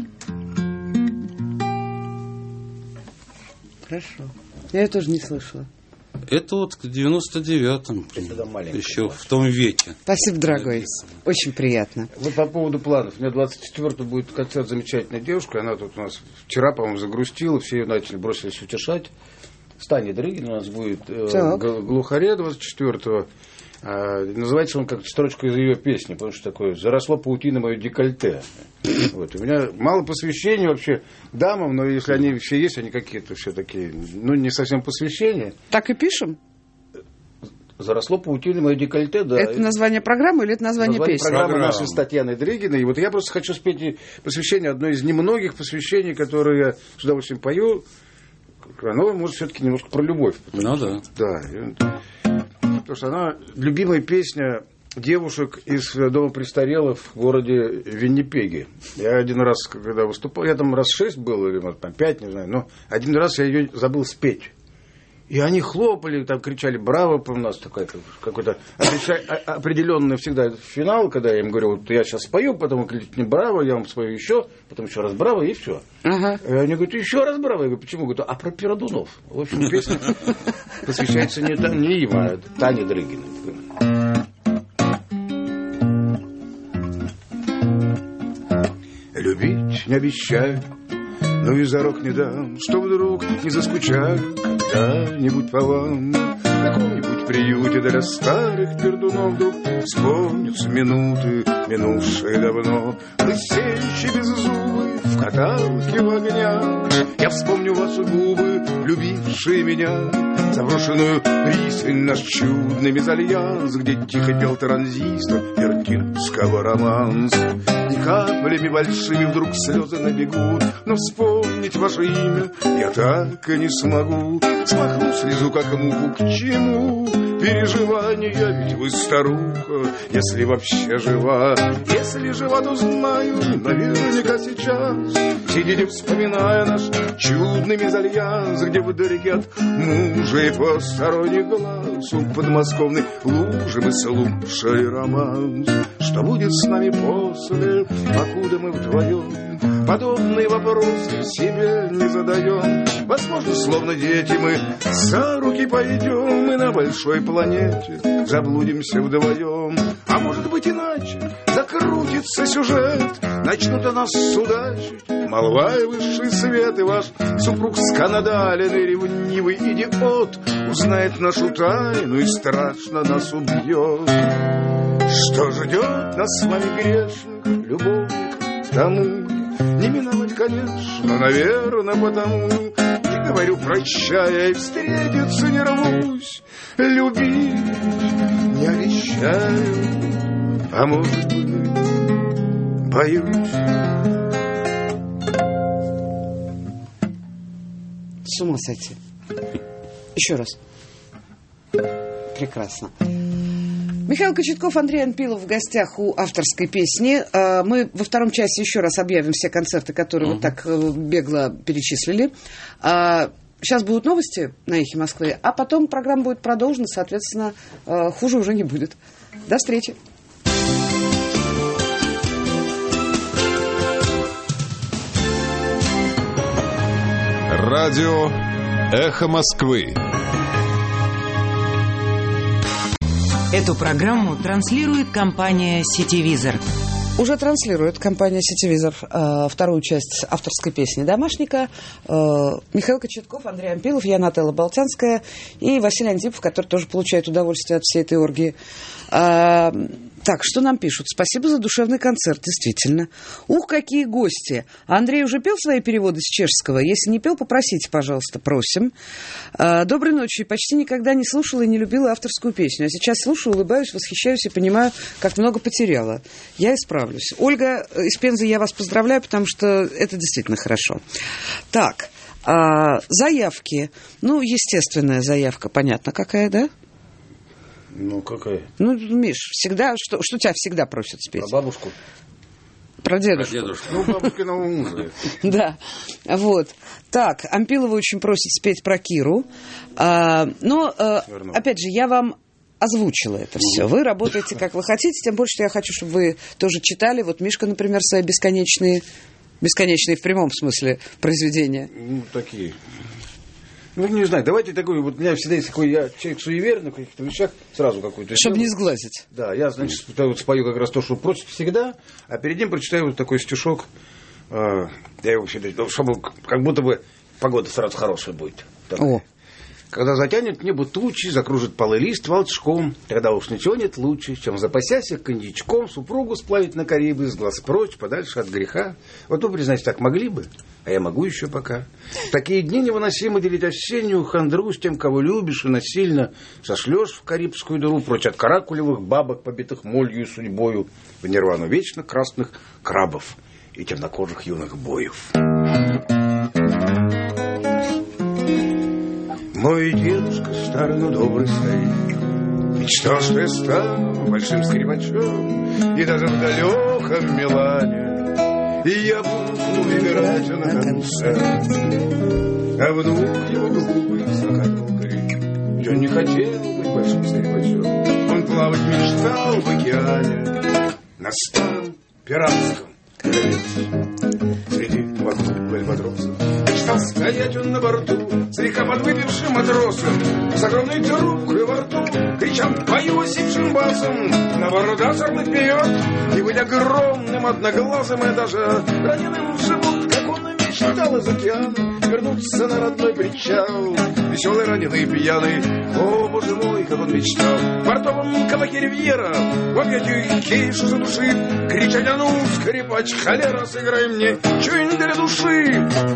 Хорошо. Я ее тоже не слышала. Это вот к девяносто девятому, еще в том веке. Спасибо, дорогой. Очень приятно. Вот по поводу планов. У меня двадцать четвёртого будет концерт замечательной девушки. Она тут у нас вчера, по-моему, загрустила. Все ее начали, бросились утешать. Таня Дрыгина у нас будет э, глухаре двадцать четвёртого. А, называется он как строчка из ее песни, потому что такое «Заросло паутина мое декольте». Вот. У меня мало посвящений вообще дамам, но если они все есть, они какие-то все такие, ну, не совсем посвящения. Так и пишем? «Заросло паутина мое декольте», да. Это название программы или это название, название песни? Программа Программа. нашей с Татьяной Дрыгиной. И вот я просто хочу спеть посвящение, одно из немногих посвящений, которые я с удовольствием пою. Оно, может, все-таки немножко про любовь. Ну да. Да. Потому что она любимая песня девушек из дома престарелых в городе Виннипеге. Я один раз, когда выступал, я там раз шесть был, или может, там пять, не знаю, но один раз я ее забыл спеть. И они хлопали, там кричали «Браво!» У нас такой какой-то определенный всегда финал, когда я им говорю, вот я сейчас спою, потом кричат мне «Браво!», я вам спою еще, потом еще раз «Браво!» и все. Ага. И они говорят, еще раз «Браво!» Я говорю, почему? Говорят, а про Пиродунов. В общем, песня посвящается не, не им, а Тане Дрыгиной. Любить не обещаю, но и зарок не дам, что вдруг не заскучаю когда-нибудь по вам. В каком-нибудь приюте для старых пердунов вдруг вспомнятся минуты, минувшие давно. Лысеющие без зубы в каталке в огня. Я вспомню ваши губы, любившие меня. Заброшенную пристань, наш чудный мезальянс, где тихо пел транзистор иркутского романса. И каплями большими вдруг слезы набегут, но вспомнить ваше имя я так и не смогу. Смахну слезу, как муху, к чему переживания, ведь вы старуха, если вообще жива. Если жива, то знаю, наверняка сейчас сидите, вспоминая наш чудный мезальянс, где вдалеке от мужа и посторонних глаз у подмосковной лужи мы слушали романс. Что будет с нами после, покуда мы вдвоем подобные вопросы себе не задаем? Возможно, словно дети мы за руки пойдем и на большой планете заблудимся вдвоем. А может быть иначе, закрутится сюжет, начнут о нас судачить молва и высший свет, и ваш супруг скандаленный ревнивый идиот узнает нашу тайну и страшно нас убьет. Что ждет нас с вами, грешных, любовник, тому не миновать, конечно, наверное, потому не говорю прощая и встретиться не рвусь, любить не обещаю, а может быть боюсь. С ума сойти. Еще раз. Прекрасно. Михаил Кочетков, Андрей Анпилов в гостях у авторской песни. Мы во втором часе еще раз объявим все концерты, которые uh-huh. вы так бегло перечислили. Сейчас будут новости на «Эхе Москвы», а потом программа будет продолжена, соответственно, хуже уже не будет. До встречи. Радио «Эхо Москвы». Эту программу транслирует компания «Сетевизор». Уже транслирует компания «Сетевизор» э, вторую часть авторской песни «Домашника». Э, Михаил Кочетков, Андрей Анпилов, я Нателла Болтянская и Василий Антипов, который тоже получает удовольствие от всей этой оргии. Э, так, что нам пишут? Спасибо за душевный концерт, действительно. Ух, какие гости! Андрей уже пел свои переводы с чешского? Если не пел, попросите, пожалуйста, просим. Э, доброй ночи. Почти никогда не слушала и не любила авторскую песню. А сейчас слушаю, улыбаюсь, восхищаюсь и понимаю, как много потеряла. Я исправлюсь. Ольга из Пензы, я вас поздравляю, потому что это действительно хорошо. Так, а, заявки. Ну, естественная заявка, понятно, какая, да? Ну, какая? Ну, Миш, всегда, что, что тебя всегда просят спеть? Про бабушку. Про дедушку. Про дедушку. Ну, бабушкина музыка. Да, вот. Так, Ампилова очень просит спеть про Киру. А, но, а, опять же, я вам озвучила это все. Вы работаете, как вы хотите, тем больше, что я хочу, чтобы вы тоже читали. Вот Мишка, например, свои бесконечные, бесконечные в прямом смысле произведения. Ну, такие. Ну, не знаю, давайте такой, вот у меня всегда есть такой, я человек суеверный в каких-то вещах, сразу какой-то... Чтобы делаю. не сглазить. Да, я, значит, вот спою как раз то, что просит всегда, а перед ним прочитаю вот такой стишок, э, я его всегда, чтобы как будто бы погода сразу хорошая будет. О. Когда затянет небо тучи, закружит полы лист волчком, тогда уж ничего нет лучше, чем запасяся коньячком, супругу сплавить на Карибы, с глаз прочь, подальше от греха. Вот вы, признайте, так могли бы, а я могу еще пока. В такие дни невыносимо делить осеннюю хандру с тем, кого любишь, и насильно сошлешь в карибскую дыру прочь от каракулевых бабок, побитых молью и судьбою, в нирвану вечно красных крабов и темнокожих юных боев. Мой дедушка старый, но добрый старик мечтал, что я стану большим скрипачом, и даже в далеком Милане и я буду играть на конце. А внук его глупый закатывал крик, ведь он не хотел быть большим скрипачом. Он плавать мечтал в океане на старом пиратском корвете среди вокруг альбатросов. Мечтал стоять он на борту, слегка подвыпившим матросом, с огромной трубкой во рту, кричал пою осипшим басом, на борода сорны вперед, и быть огромным одноглазым и даже раненым в живот, как он и мечтал из океана, вернуться на родной причал, веселый, раненый, пьяный. О, боже мой, как он мечтал в портовом кабаке Ривьера, в объятию кейшу за души, кричать: а ну, скрипач, холера, сыграй мне что-нибудь для души.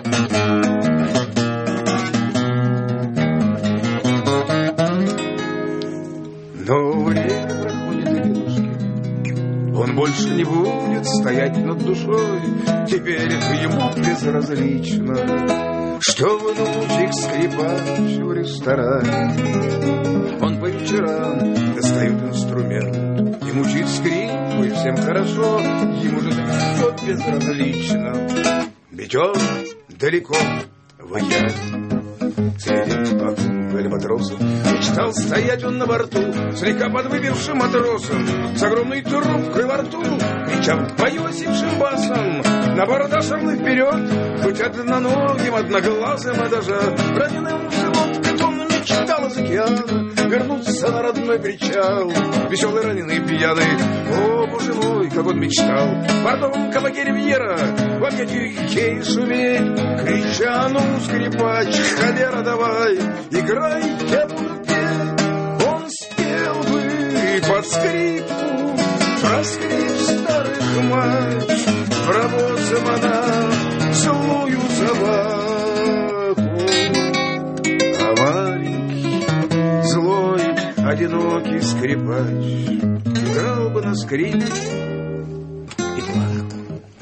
Но время проходит, и дедушки он больше не будет стоять над душой. Теперь это ему безразлично, что внучек скрипач в ресторане. Он по вечерам достает инструмент и мучит скрипку, и всем хорошо. Ему же все безразлично, ведь он далеко в океане среди альбатросов. Мечтал стоять он на борту, слегка подвыпившим матросом, с огромной трубкой во рту, кричал пою осипшим басом, на бородашерный вперед, быть одноногим, одноглазым, и даже раненым в живот, как он мечтал из океана вернуться на родной причал, веселый, раненый, пьяный. О, боже мой, как он мечтал в портовом кабаке Ривьера, в объятию кейшу медь, крича: ну, скрипач, холера, давай, играй, я буду петь. Он спел бы под скрипку про скрип старых мач, про боцмана злую собаку, а маленький, злой, одинокий скрипач играл бы на скрипке и плакал.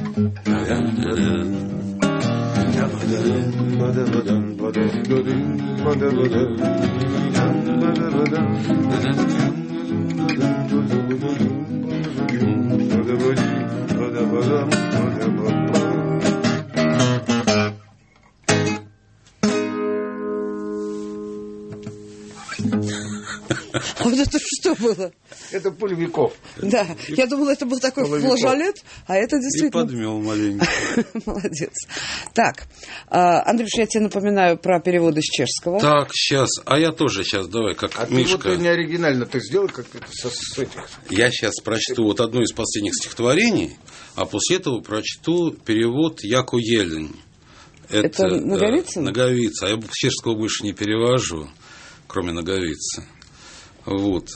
Вот это что было? Это Полевиков. Да, я думала, это был такой Половиков. флажолет, а это И действительно... подмел маленько. Молодец. Так, Андрюш, я тебе напоминаю про переводы с чешского. Так, сейчас. А я тоже сейчас, давай, как А Мишка. ты вот не оригинально ты сделал, как это со, с этих... Я сейчас прочту вот одно из последних стихотворений, а после этого прочту перевод Яку Елень. Это Наговицын? Наговицын. А я с чешского больше не перевожу, кроме Наговицына. Вот.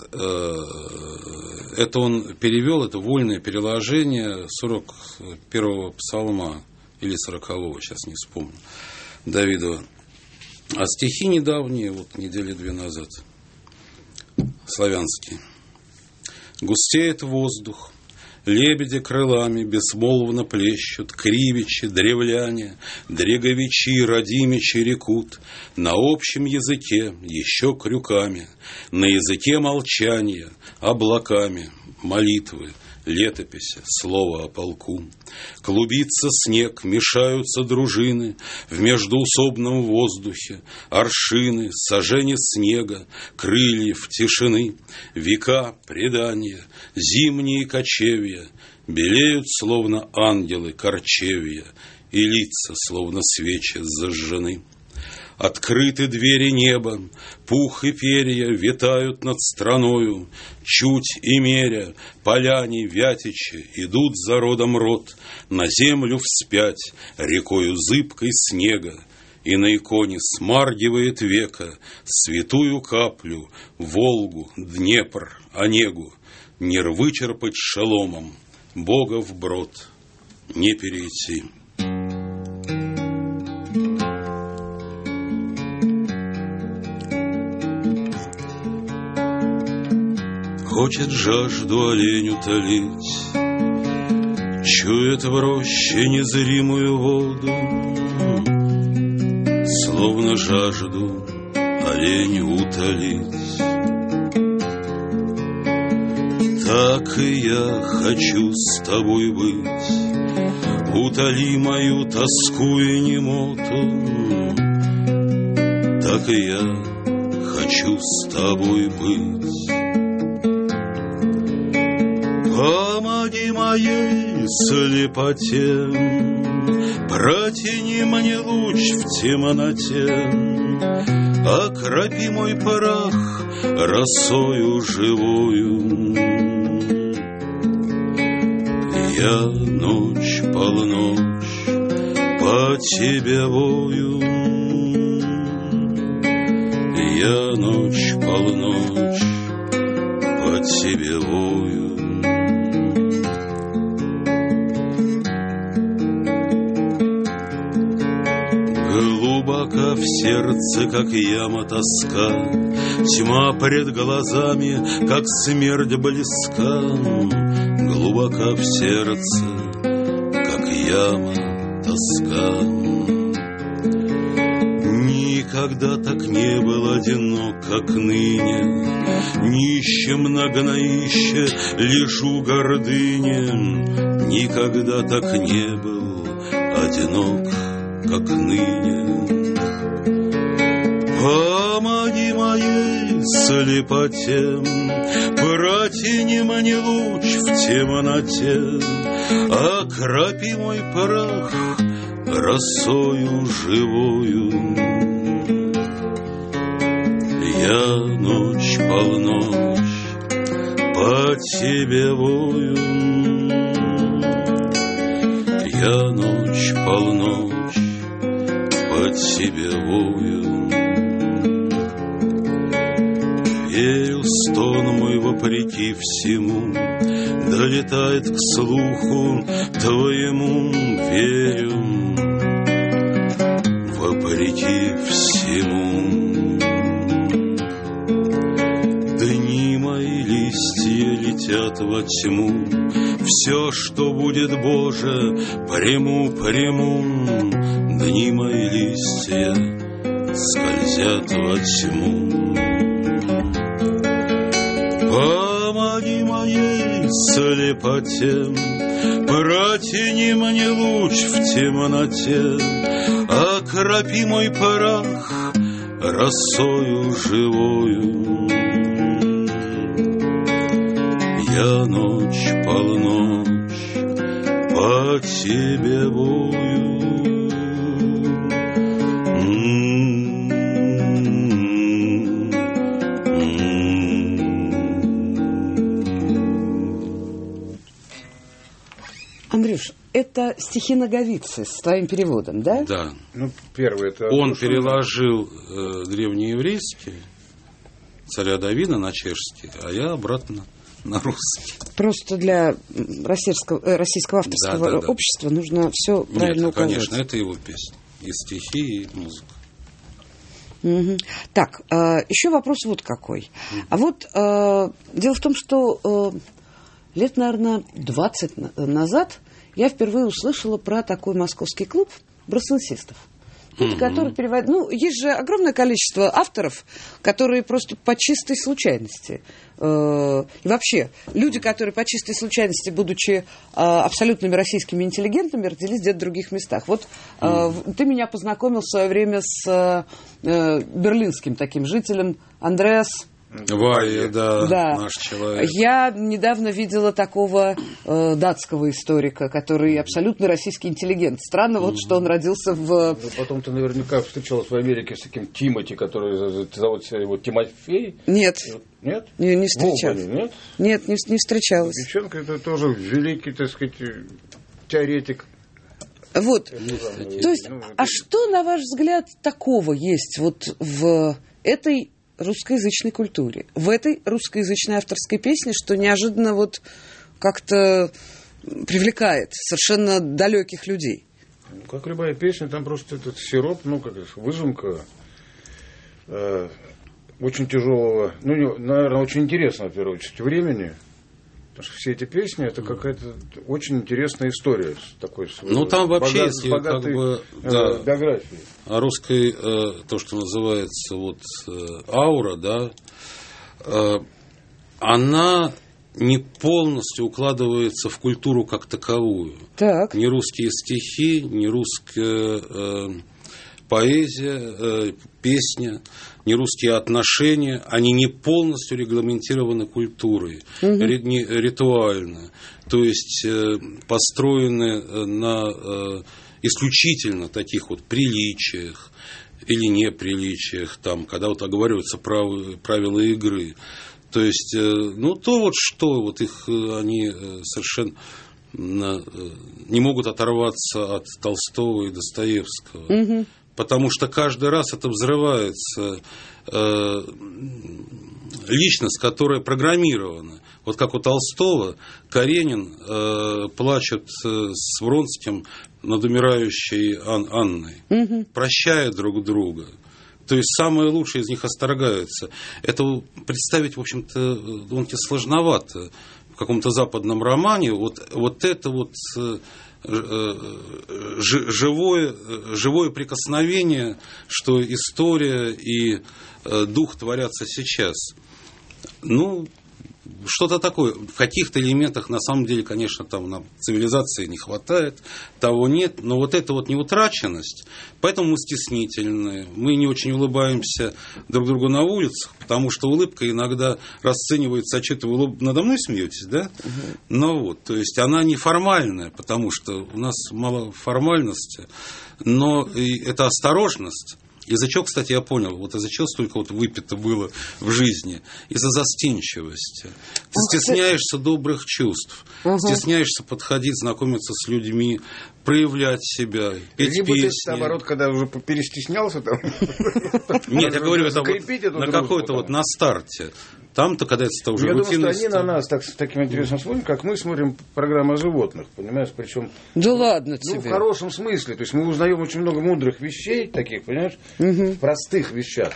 Это он перевел, это вольное переложение сорок первого псалма, или сорокового, сейчас не вспомню, Давидова. А стихи недавние, вот недели две назад, славянские. Густеет воздух, лебеди крылами безмолвно плещут, кривичи, древляне, дреговичи, родимичи рекут, на общем языке еще крюками, на языке молчания, облаками, молитвы, летописи, слово о полку. Клубится снег, мешаются дружины в междоусобном воздухе, аршины, сажени снега, крыльев тишины, века предания, зимние кочевья, белеют, словно ангелы, корчевья, и лица, словно свечи, зажжены. Открыты двери неба, пух и перья витают над страною, чуть и меря, поляне вятичи идут за родом род, на землю вспять рекою зыбкой снега, и на иконе смаргивает века святую каплю, Волгу, Днепр, Онегу, не вычерпать шеломом, Бога вброд не перейти. Хочет жажду олень утолить, чует в роще незримую воду, словно жажду олень утолить. Так и я хочу с тобой быть, утоли мою тоску и немоту. Так и я хочу с тобой быть. Помоги моей слепоте, протяни мне луч в темноте, окропи мой прах росою живою. Я ночь полночь по тебе вою, я ночь полночь по тебе вою. Глубоко в сердце, как яма, тоска, тьма пред глазами, как смерть близка. Глубоко в сердце, как яма, тоска. Никогда так не был одинок, как ныне. Нищим на гноище лежу гордыне. Никогда так не был одинок, как ныне. Помоги моей слепоте, протяни мне луч в темноте, окропи мой прах росою живою. Я ночь полночь по тебе вою, я ночь полночь по тебе вою. Верю, стон мой вопреки всему долетает к слуху твоему. Верю, вопреки всему. Дни мои листья летят во тьму, все, что будет, Боже, приму, приму. Дни мои листья скользят во тьму. Помоги моей слепоте, протяни мне луч в темноте, окропи мой прах росою живою. Я ночь полночь по тебе вою. Андрюш, это стихи Наговицы с твоим переводом, да? Да. Ну, первый это... Он переложил э, древнееврейский, царя Давида, на чешский, а я обратно на русский. Просто для российского, э, российского авторского да, да, да. общества нужно все правильно Нет, указать. конечно, это его песня. И стихи, и музыка. Угу. Так, э, еще вопрос вот какой. А вот э, дело в том, что э, лет, наверное, двадцать назад я впервые услышала про такой московский клуб брасенсистов. люди, mm-hmm. которые переводят... Ну, есть же огромное количество авторов, которые просто по чистой случайности. Э, и вообще, люди, которые по чистой случайности, будучи э, абсолютными российскими интеллигентами, родились где-то в других местах. Вот э, mm-hmm. ты меня познакомил в свое время с э, берлинским таким жителем Андреас... Вайе, да, да, наш человек. Я недавно видела такого э, датского историка, который абсолютно российский интеллигент. Странно, вот, mm-hmm. что он родился в... Ну, потом ты наверняка встречалась в Америке с таким Тимоти, который зовут себя его Тимофей. Нет. Нет? Не, не встречалась. Волгане, нет? Нет, не, не встречалась. Девчонка, это тоже великий, так сказать, теоретик. Вот. То есть, ну, а что, на ваш взгляд, такого есть вот в этой русскоязычной культуре, в этой русскоязычной авторской песне, что неожиданно вот как-то привлекает совершенно далеких людей? Ну, как любая песня, там просто этот сироп, ну, как выжимка э, очень тяжелого, ну, не, наверное, очень интересного, в первую очередь, времени. Потому что все эти песни, это какая-то очень интересная история. Такой, ну, там вообще, богат, если богатой, как бы, э, да, биографии. О русской, э, то, что называется, вот, э, аура, да, э, она не полностью укладывается в культуру как таковую. Так. Ни русские стихи, ни русская э, поэзия, э, песня, ни русские отношения, они не полностью регламентированы культурой, угу. ри, не, ритуально, то есть э, построены на э, исключительно таких вот приличиях или неприличиях, там, когда вот оговариваются правила, правила игры. То есть, э, ну, то вот что, вот их они совершенно не могут оторваться от Толстого и Достоевского. Угу. Потому что каждый раз это взрывается э, личность, которая программирована. Вот как у Толстого Каренин э, плачет э, с Вронским над умирающей Ан- Анной, угу. прощая друг друга. То есть самое лучшее из них осторгается. Это представить, в общем-то, он сложновато в каком-то западном романе. Вот, вот это вот... Э, Живое, живое прикосновение, что история и дух творятся сейчас. Ну, что-то такое. В каких-то элементах, на самом деле, конечно, там нам цивилизации не хватает, того нет, но вот эта вот неутраченность, поэтому мы стеснительны, мы не очень улыбаемся друг другу на улицах, потому что улыбка иногда расценивается, а что-то вы надо мной смеетесь, да? Угу. Ну вот, то есть она неформальная, потому что у нас мало формальности, но и эта осторожность. Из-за чего, кстати, я понял, вот из-за чего столько вот выпито было в жизни? Из-за застенчивости. Ты стесняешься добрых чувств, угу. стесняешься подходить, знакомиться с людьми, проявлять себя, петь либо песни. Ты, наоборот, когда уже перестеснялся, там... Нет, я говорю, это на какой-то вот на старте. Там-то, когда это уже рутинность... Я думаю, что они на нас так, с таким интересом смотрят, как мы смотрим программы о животных, понимаешь, причем... Да ладно тебе. Ну, в хорошем смысле, то есть мы узнаем очень много мудрых вещей таких, понимаешь, угу. в простых вещах.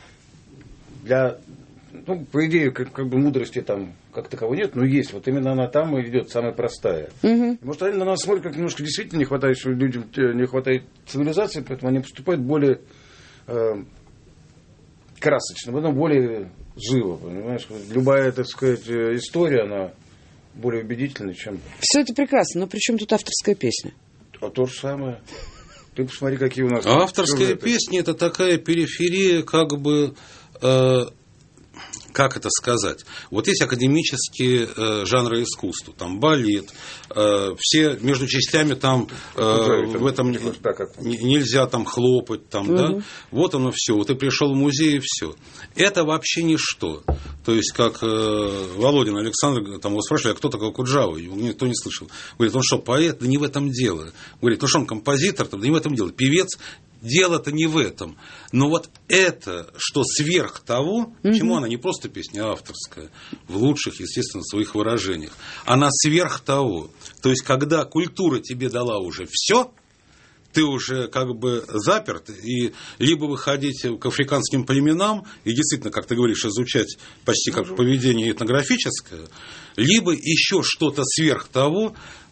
Для, ну, по идее, как, как бы мудрости там как таковой нет, но есть, вот именно она там идет, самая простая. Угу. Может, они на нас смотрят, как немножко действительно не хватает, что людям не хватает цивилизации, поэтому они поступают более... Э, красочно, потом более живо, понимаешь? Любая, так сказать, история, она более убедительна, чем... Все это прекрасно, но при чем тут авторская песня? А то же самое. Ты посмотри, какие у нас... Авторская песня – это такая периферия, как бы... Э, как это сказать? Вот есть академические э, жанры искусства, там балет, э, все между частями там э, в этом не, нельзя там хлопать, там, угу. да? Вот оно все. Вот ты пришел в музей и все. Это вообще ничто. То есть, как э, Володин Александр, там его спрашивали, а кто такой Куджава? Его никто не слышал. Говорит, он что, поэт? Да не в этом дело. Говорит, ну что он композитор? Да не в этом дело. Певец? Дело-то не в этом. Но вот это, что сверх того, почему mm-hmm. она не просто песня авторская, в лучших, естественно, своих выражениях, она сверх того. То есть, когда культура тебе дала уже все, ты уже как бы заперт, и либо выходить к африканским племенам, и действительно, как ты говоришь, изучать почти как поведение этнографическое, либо еще что-то сверх того,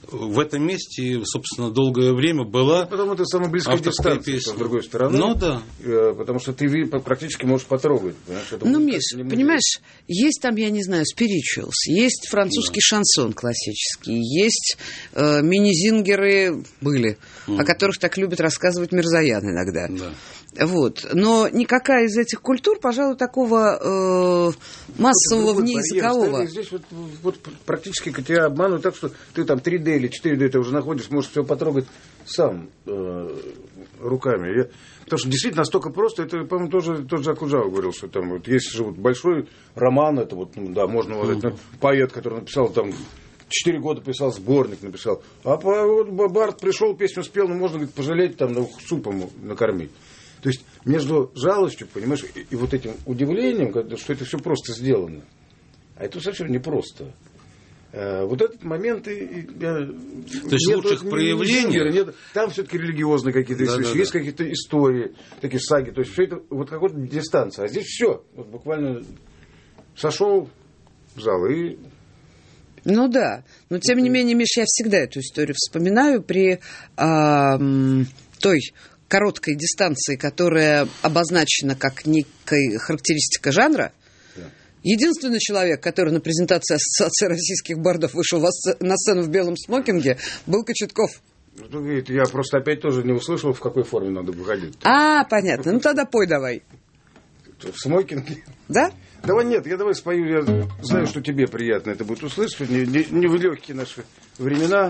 в этом месте, собственно, долгое время была Потом это самая близкая дистанция, с другой стороны. Ну да. Потому что ты практически можешь потрогать. Ну, Миш, понимаешь, есть там, я не знаю, spirituals, есть французский да. шансон классический, есть э, мини-зингеры были, mm. о которых так любят рассказывать Мирзоян иногда. Да. Вот. Но никакая из этих культур, пожалуй, такого э, массового внеязыкового. Здесь вот, вот практически тебя обманывают так, что ты там три дэ или четыре дэ ты уже находишь, можешь все потрогать сам э, руками. Я, потому что действительно настолько просто, это, по-моему, тоже, тоже Акуджава говорил, что там вот есть же вот большой роман, это вот, ну, да, можно вот, это, поэт, который написал там, четыре года писал, сборник написал, а по, вот, Барт пришел, песню спел, ну, можно, говорит, пожалеть, там, ну, супом накормить. То есть между жалостью, понимаешь, и, и вот этим удивлением, что это все просто сделано, а это совсем не просто. Вот этот момент... И, я, То есть нет, лучших проявлений? Нет, там все-таки религиозные какие-то да, вещи, да, есть да. какие-то истории, такие саги. То есть все это вот какая-то дистанция. А здесь все. Вот буквально сошел в зал и... Ну да. Но тем не менее, Миш, я всегда эту историю вспоминаю при а, той короткой дистанции, которая обозначена как некая характеристика жанра. Единственный человек, который на презентации Ассоциации российских бардов вышел на сцену в белом смокинге, был Кочетков. Ну, видите, я просто опять тоже не услышал, в какой форме надо выходить. А, понятно. Ну, тогда пой давай. В смокинге? Да? Давай нет, я давай спою. Я знаю, что тебе приятно это будет услышать. Не, не, не в легкие наши времена.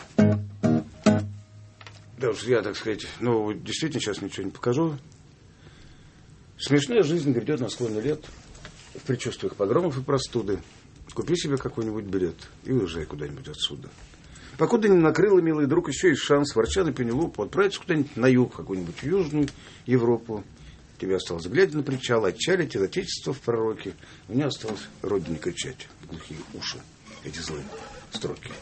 Да уж я, так сказать, ну, действительно сейчас ничего не покажу. Смешная жизнь грядет на склоне лет. В предчувствиях погромов и простуды. Купи себе какой-нибудь билет и уезжай куда-нибудь отсюда. Покуда не накрыло, милый друг, еще есть шанс, ворча на Пенелопу, отправиться куда-нибудь на юг, какую-нибудь в Южную Европу. Тебе осталось, глядя на причал, отчалить из отечества в пророке. У меня осталось родине кричать в глухие уши эти злые строки.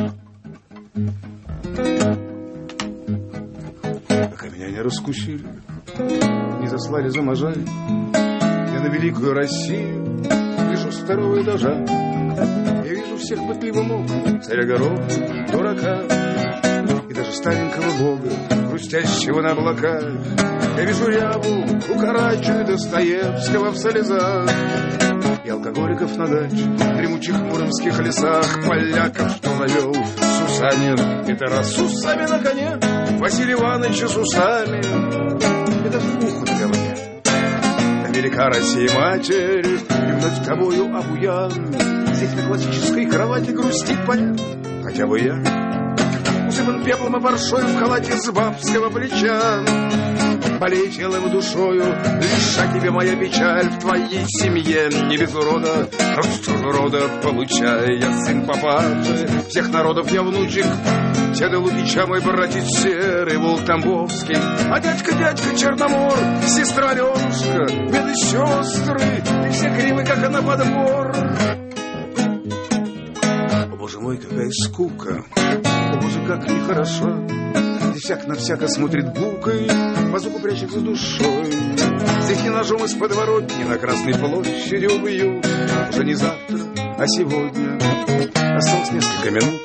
Пока меня не раскусили, не заслали за можами, на великую Россию гляжу с второго этажа. Я вижу всех пытливо мог, царя горов, дурака и даже старенького бога, грустящего на облаках. Я вижу Рябу, Кукарачу и Достоевского в слезах, и алкоголиков на даче, дремучих муромских лесах, поляков, что навел Сусанин и Тарас с усами на коне, Василий Иванович с усами, и даже ухо для мне. Велика Россия Матерь, и вновь тобою обуян. Здесь на классической кровати грустит поэт, хотя бы я. Усыпан пеплом и паршою в халате с бабского плеча. Болей телом и душою, лиша тебе моя печаль. В твоей семье не без урода, рост рода получай. Я сын папаши, всех народов я внучек деда Лукича, мой братец Серый, Волк Тамбовский, а дядька, дядька Черномор, сестра Аленушка, беды сестры, и все кривы, как она подбор. О, боже мой, какая скука, о, боже, как нехорошо. Здесь всяк на всяко смотрит букой, базуку прячет за душой. Здесь не ножом из подворотни на Красной площади убьют. Уже не завтра, а сегодня. Осталось несколько минут.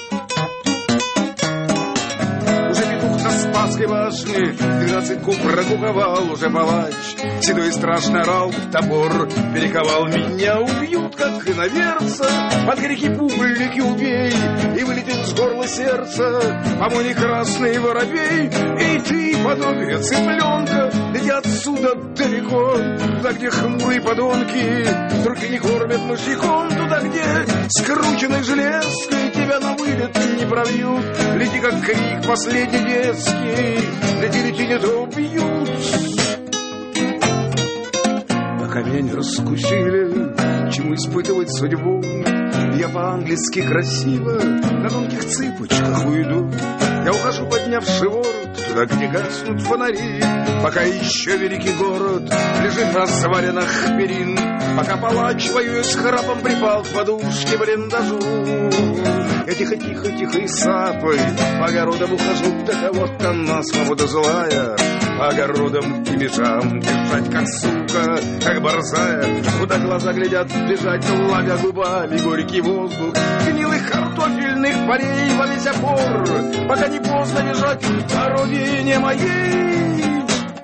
Спасской башни двенадцать куб прокуковал уже палач. Седой и страшно орал в топор, перековал. Меня убьют, как иноверца, от крики публики убей. И вылетит с горла сердца помони красный воробей. И ты, подобие цыпленка, лети отсюда далеко, туда, где хмурые подонки руки не кормят мышьяком, туда, где скрученной железкой тебя на вылет не пробьют. Лети, как крик последний детский, лети, лети, не то убьют. Пока меня не раскусили, чему испытывать судьбу, я по-английски красиво на тонких цыпочках уйду. Я ухожу, поднявши ворот, туда, где гаснут фонари, пока еще великий город лежит в развалинах перин, пока палач, воюя с храпом, припал к подушке блиндажу. Я тихо-тихо-тихо и сапой по огородам ухожу, да вот она, свобода злая, по огородам и межам бежать, как сука, как борзая, куда глаза глядят, бежать, ловя губами горький воздух гнилых картофельных полей во тех пор, пока не поздно бежать на родине моей.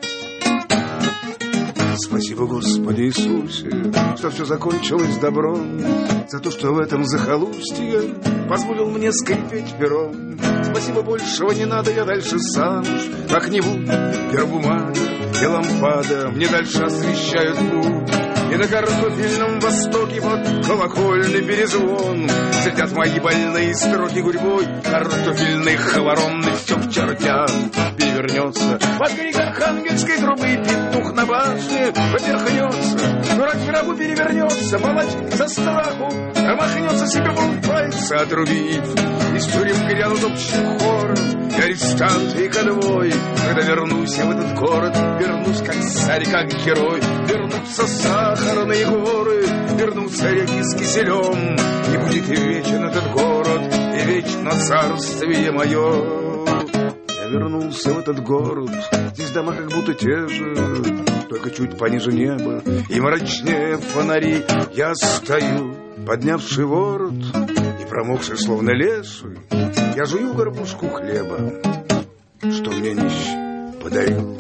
Спасибо, Господи Иисусе, что все закончилось добром, за то, что в этом захолустье позволил мне скрипеть пером. Спасибо, большего не надо, я дальше сам как-нибудь. Пербумага и лампада мне дальше освещают путь. И на картофельном востоке под колокольный перезвон сидят мои больные строки гурьбой. Картофельных ворон все к чертям перевернется. Под крик архангельской трубы петух на башне поперхнется. Дурак в гробу перевернется, палач со страху махнется себе в рот пальца отрубив. Из тюрем грянут общим хором и арестанты, и конвой. Когда вернусь я в этот город, вернусь как царь, как герой. Вернутся сахарные горы, вернутся реки с киселем. И будет вечен этот город, и вечно царствие мое. Я вернулся в этот город, здесь дома как будто те же, только чуть пониже неба и мрачнее фонари. Я стою, поднявший ворот и промокший словно леший, я жую горбушку хлеба, что мне нищий подарил.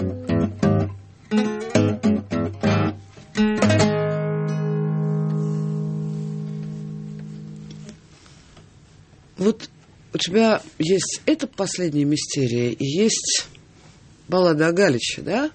Вот у тебя есть эта последняя мистерия и есть баллада о Галиче, да?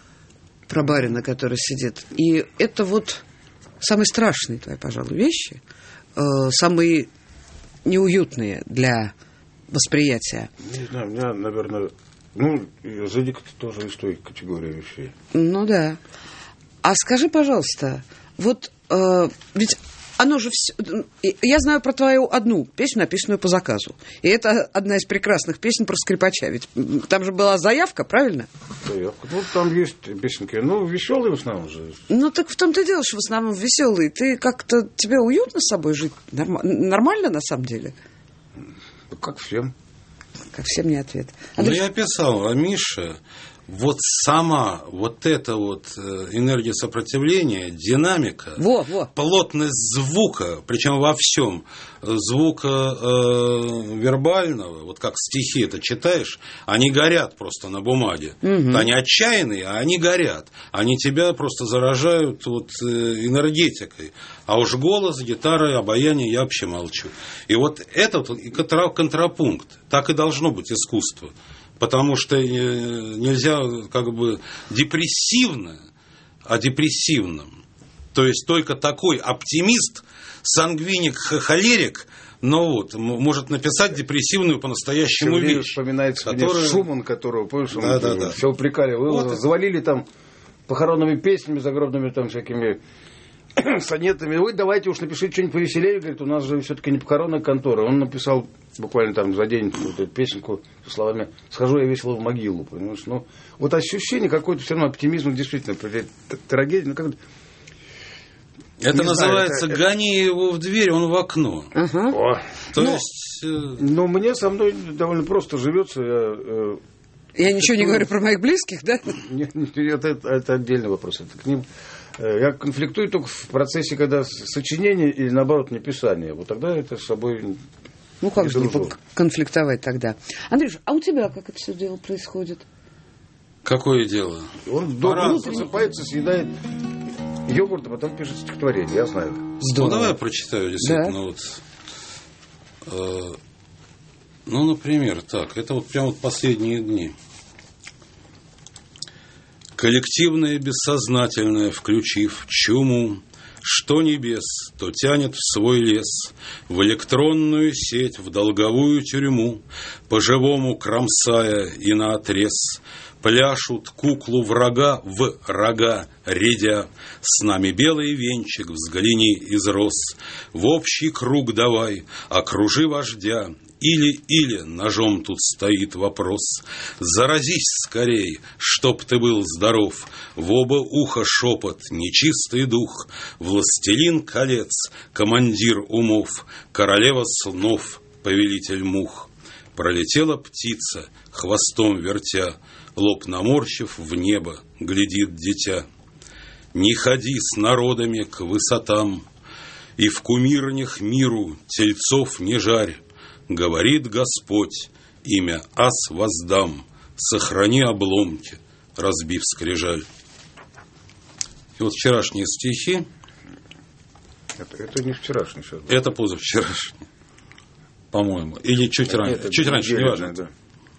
Про барина, который сидит. И это вот самые страшные твои, пожалуй, вещи, э, самые неуютные для восприятия. Не знаю, у меня, наверное, ну, язык тоже из той категории вещей. Ну да. А скажи, пожалуйста, вот э, ведь оно же все... Я знаю про твою одну песню, написанную по заказу. И это одна из прекрасных песен про скрипача. Ведь там же была заявка, правильно? Заявка. Ну, там есть песенки, ну, веселые в основном же. Ну, так в том-то и дело, что в основном веселые. Ты как-то... Тебе уютно с собой жить? Норм... Нормально, на самом деле? Ну, как всем. Как всем не ответ. Андрей... Ну, я писал, а Миша... Вот сама вот эта вот энергия сопротивления, динамика, во, во. плотность звука, причем во всем, звука э, вербального, вот как стихи это читаешь, они горят просто на бумаге. Угу. Они отчаянные, а они горят. Они тебя просто заражают вот энергетикой. А уж голос, гитара, обаяние я вообще молчу. И вот этот контрапункт, так и должно быть искусство. Потому что нельзя как бы депрессивно, а депрессивным. То есть только такой оптимист, сангвиник, холерик, но вот, может написать депрессивную по-настоящему вещь. Вспоминается которая... мне Шуман, которого, помнишь, да, он, да, да. все упрекали. Вы вот завалили там похоронными песнями, загробными там всякими сонетами. Вы давайте уж напишите что-нибудь повеселее. Говорит, у нас же все-таки не похоронная контора. Он написал буквально там за день вот эту песенку со словами «Схожу я весело в могилу». Понимаешь? Ну, вот ощущение какой-то все равно оптимизма, действительно, трагедия. Ну, как... Это не называется знаю, это... «Гони его в дверь, он в окно». Uh-huh. О. То но, есть... Но мне со мной довольно просто живется. Я, я ничего это... не говорю про моих близких, да? Нет, это, это, это отдельный вопрос. Это к ним... Я конфликтую только в процессе, когда сочинение или, наоборот, написание. Вот тогда это с собой... Ну, как же не конфликтовать тогда? Андрюш, а у тебя как это все дело происходит? Какое дело? Он дома просыпается, съедает йогурт, а потом пишет стихотворение, я знаю. Здорово. Ну, давай я прочитаю, действительно. Да. Вот, э, ну, например, так, это вот прям вот последние дни. Коллективное бессознательное, включив чуму, что небес, то тянет в свой лес, в электронную сеть, в долговую тюрьму, по-живому кромсая и наотрез, пляшут куклу врага в рога рядя, с нами белый венчик взгляни из роз, в общий круг давай, окружи вождя. Или-или ножом тут стоит вопрос. Заразись скорей, чтоб ты был здоров. В оба уха шепот, нечистый дух. Властелин колец, командир умов, королева снов, повелитель мух. Пролетела птица, хвостом вертя, лоб наморщив, в небо глядит дитя. Не ходи с народами к высотам, и в кумирнях миру тельцов не жарь. Говорит Господь, имя ас воздам, сохрани обломки, разбив скрижаль. И вот вчерашние стихи. Это, это не вчерашний сейчас. Это позавчерашний, по-моему. Или чуть это, раньше. Это чуть раньше, не важно. Да.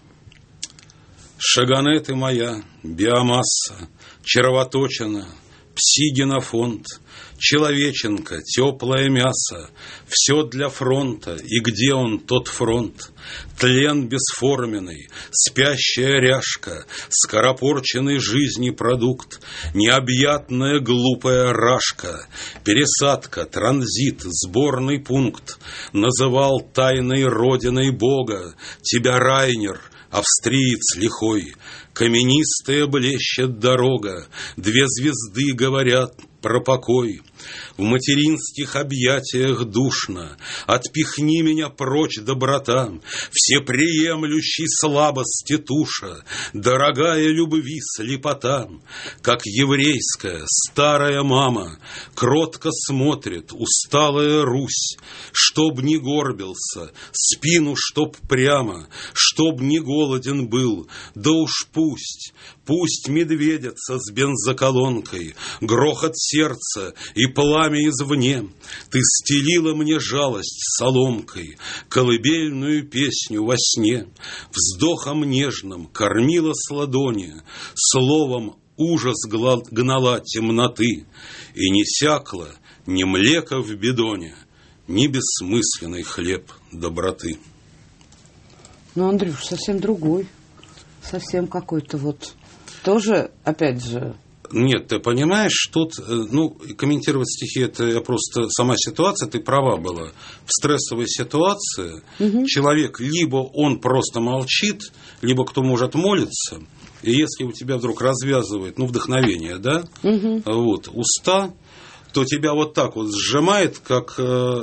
Шагане ты моя, биомасса, червоточина, пси-генофонд, человеченка, теплое мясо, все для фронта, и где он, тот фронт? Тлен бесформенный, спящая ряжка, скоропорченный жизни продукт, необъятная глупая рашка, пересадка, транзит, сборный пункт. Называл тайной родиной Бога тебя Райнер, австриец лихой. Каменистая блещет дорога, две звезды говорят про покой. В материнских объятиях душно, отпихни меня прочь, доброта, всеприемлющей слабости туша, дорогая любви слепота. Как еврейская старая мама кротко смотрит усталая Русь, чтоб не горбился, спину чтоб прямо, чтоб не голоден был, да уж пусть, пусть медведица с бензоколонкой, грохот сердца и пламя извне. Ты стелила мне жалость соломкой, колыбельную песню во сне, вздохом нежным кормила с ладони, словом ужас гнала темноты, и не сякло ни млека в бидоне, ни бессмысленный хлеб доброты. Ну, Андрюш, совсем другой, совсем какой-то вот, тоже, опять же... Нет, ты понимаешь, тут, ну, комментировать стихи, это просто сама ситуация, ты права была. В стрессовой ситуации угу. человек, либо он просто молчит, либо кто может молиться, и если у тебя вдруг развязывает, ну, вдохновение, да, угу. вот, уста, то тебя вот так вот сжимает, как,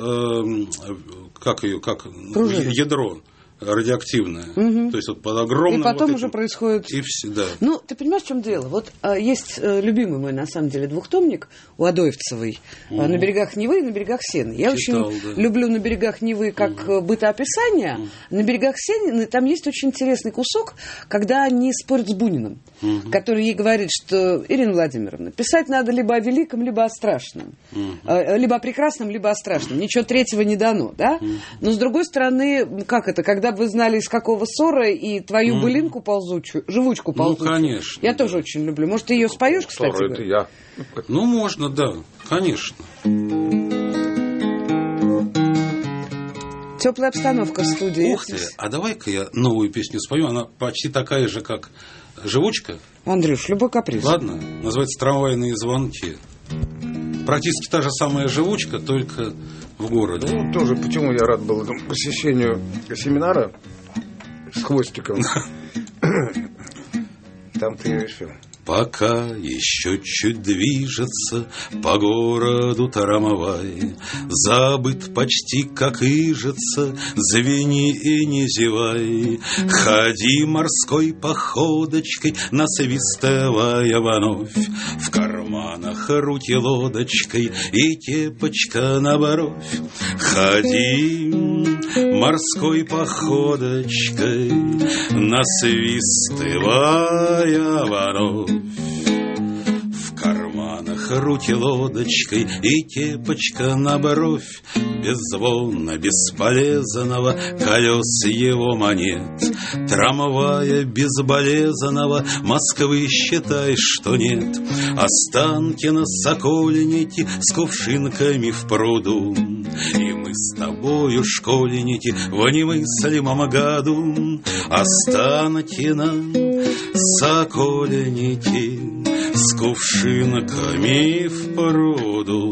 как ее, как Пружина. Ядро. Радиоактивная. Угу. То есть вот под огромным... И потом вот уже этим... происходит... И все, да. Ну, ты понимаешь, в чем дело? Вот а, есть а, любимый мой, на самом деле, двухтомник у Адоевцевой угу. а, «На берегах Невы» и «На берегах Сены». Я Читал, очень да. люблю «На берегах Невы» как угу. бытоописание. Угу. «На берегах Сены» там есть очень интересный кусок, когда они спорят с Буниным, угу. который ей говорит, что, Ирина Владимировна, писать надо либо о великом, либо о страшном. Угу. А, либо о прекрасном, либо о страшном. Ничего третьего не дано, да? Угу. Но, с другой стороны, как это, когда бы вы знали, из какого ссора, и твою mm. былинку ползучую, живучку ползучую. Ну, конечно. Я да. тоже очень люблю. Может, ты ее споешь, кстати? Ссора, это я. Ну, можно, да, конечно. Теплая обстановка в студии. Ух ты, а давай-ка я новую песню спою. Она почти такая же, как «Живучка». Андрюш, любой каприз. Ладно, называется «Трамвайные звонки». Практически та же самая «Живучка», только в городе. Ну, тоже почему я рад был этому посещению семинара с хвостиком. Там ты ее решил. Пока еще чуть движется по городу трамвай, забыт почти как ижется, звени и не зевай. Ходи морской походочкой, насвистывая вновь, в карманах рути лодочкой и кепочка на бровь. Ходи морской походочкой, насвистывая вновь, в карманах рути лодочкой и кепочка на бровь. Без звона бесполезного колес его монет, трамвая безболезненного Москвы считай, что нет. Останки на Сокольники с кувшинками в пруду, и мы с тобою, школьники, в немыслимом году. Останки на Сокольники с кувшинками в пруду,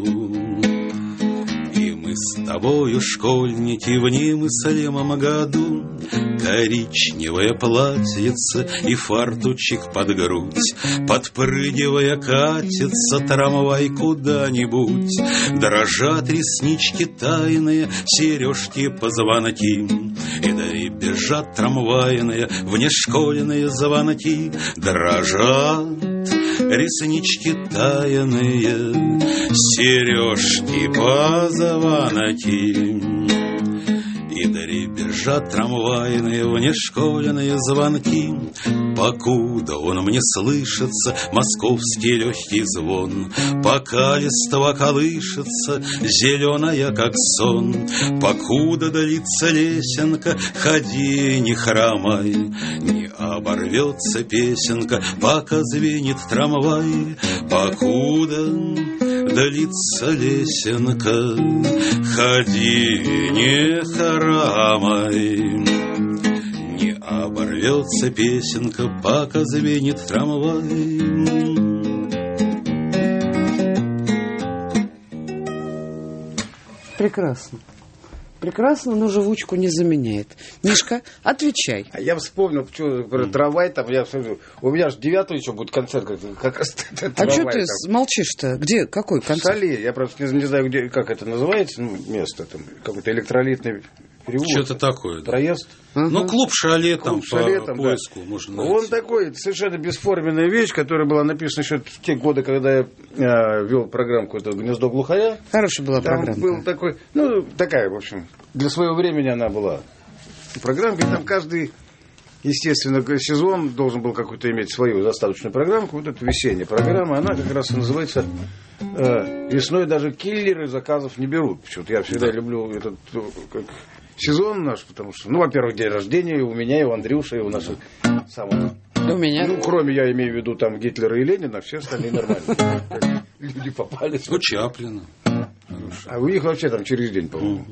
и мы с тобою, школьники, в немыслимом году. Коричневое платьице и фартучек под грудь, подпрыгивая, катится трамвай куда-нибудь. Дрожат реснички тайные, сережки позвонки, и да и бежат трамвайные внешкольные звонки. Дрожат реснички тайные, сережки позвонки, и И дребезжат трамвайные внешкольные звонки, покуда он мне слышится московский легкий звон, пока листва колышется, зеленая, как сон, покуда длится лесенка, ходи, не хромай, не оборвется песенка, пока звенит трамвай, покуда длится лесенка, ходи, не хромай, не оборвется песенка, пока звенит трамвай. Прекрасно. Прекрасно, но живучку не заменяет. Мишка, отвечай. А я вспомнил, что про трамвай, там, я, у меня же девятого еще будет концерт, как, как раз трамвай. А что ты там молчишь-то? Где, какой концерт? В Соле, я просто не, не знаю, где, как это называется, ну, место, там, какой-то электролитный перевод. Что-то такое. Да. Проезд. Uh-huh. Ну, клуб «Шале» там, клуб «Шале», по там, поиску да. можно найти. Он такой, совершенно бесформенная вещь, которая была написана еще в те годы, когда я э, вел программу какое-то «Гнездо глухаря». Хорошая была там программа. Был такой, ну, такая, в общем, для своего времени она была программка, и там каждый, естественно, сезон должен был какую-то иметь свою заставочную программку. Вот эта весенняя программа, она как раз и называется э, «Весной даже киллеры заказов не берут». Почему-то я всегда люблю этот как, сезон наш, потому что, ну, во-первых, день рождения и у меня, и у Андрюши, и у наших самых... У меня. Ну, кроме, я имею в виду, там, Гитлера и Ленина, все остальные нормально. Люди попали. У Чаплина. А у них вообще там через день, по-моему.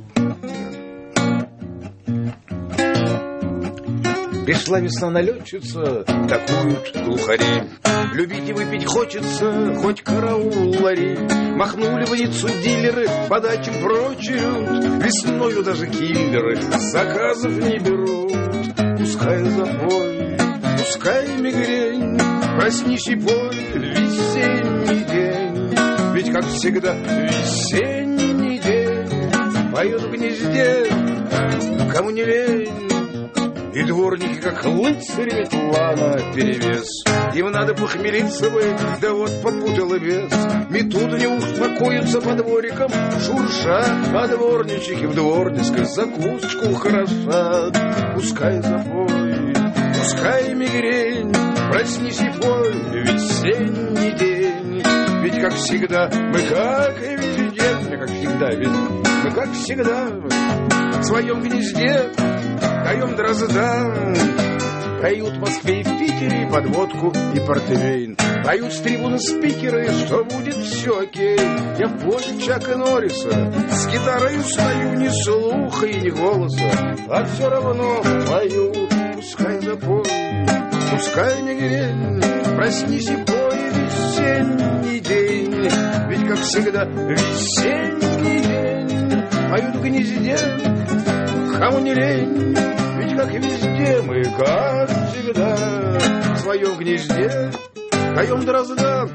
Пришла весна налетчица, такуют глухари. Любить и выпить хочется, хоть караул лари. Махнули в лицу дилеры, подачем прочерют. Весною даже киллеры заказов не берут. Пускай запой, пускай мигрень, проснись и пой весенний день. Ведь, как всегда, весенний день поет в гнезде, кому не лень. И дворники, как лыцари Ветлана, перевес. Им надо похмелиться бы, да вот попутала вес. Метуды не успокоятся по дворикам, шурша, а дворнички в дворницкой закусочку хорошат. Пускай запой, пускай мигрень, проснись и пой весенний день. Ведь, как всегда, мы как и везде, мы как всегда, ведь мы как всегда в своем гнезде даем дрозда. Поют в Москве и в Питере подводку и портвейн. Поют с трибуны спикеры, что будет все окей. Я в позе Чака Норриса с гитарой стою, ни слуха и ни голоса, а все равно поют. Пускай запой, пускай мигрень, проснись и пой весенний день. Ведь, как всегда, весенний день поют в гнезде, кому не лень. Ведь, как и везде, мы, как всегда, в своем гнезде даем дрозда.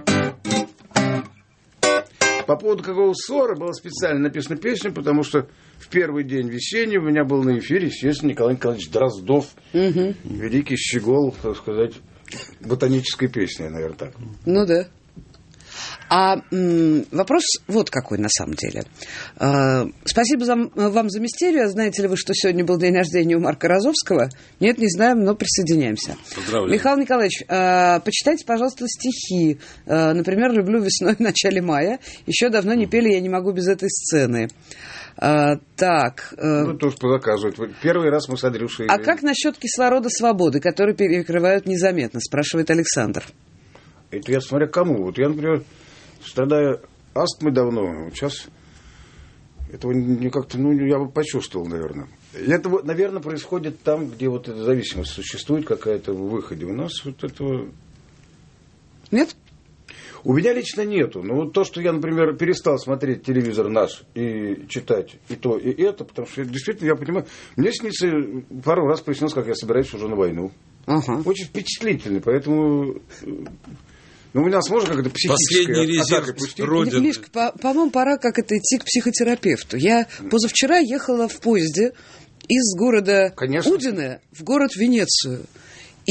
По поводу какого ссора была специально написана песня, потому что в первый день весенний у меня был на эфире, естественно, Николай Николаевич Дроздов, угу. Великий щегол, так сказать, ботанической песни, наверное, так. Ну да. А м, вопрос вот какой на самом деле. А, спасибо за, вам за мистерию. Знаете ли вы, что сегодня был день рождения у Марка Розовского? Нет, не знаем, но присоединяемся. Поздравляю. Михаил Николаевич, а, почитайте, пожалуйста, стихи. А, например, «Люблю весной в начале мая». Еще давно не пели «Я не могу без этой сцены». А, так. Ну, тоже позаказывать. Первый раз мы с Андрюшей... А как насчет кислорода свободы, который перекрывают незаметно, спрашивает Александр. Это я смотря кому. Вот я, например, страдаю астмой давно. Вот сейчас этого не как-то, ну, я бы почувствовал, наверное. И это, наверное, происходит там, где вот эта зависимость существует какая-то в выходе. У нас вот этого... Нет? У меня лично нету. Но вот то, что я, например, перестал смотреть телевизор наш и читать и то, и это, потому что действительно, я понимаю, мне снится, пару раз приснилось, как я собираюсь уже на войну. Ага. Очень впечатлительный, поэтому... Ну, у нас можно как-то психическая атака пустить? Мишка, по- по-моему, пора как это идти к психотерапевту. Я позавчера ехала в поезде из города Конечно. Удине в город Венецию. И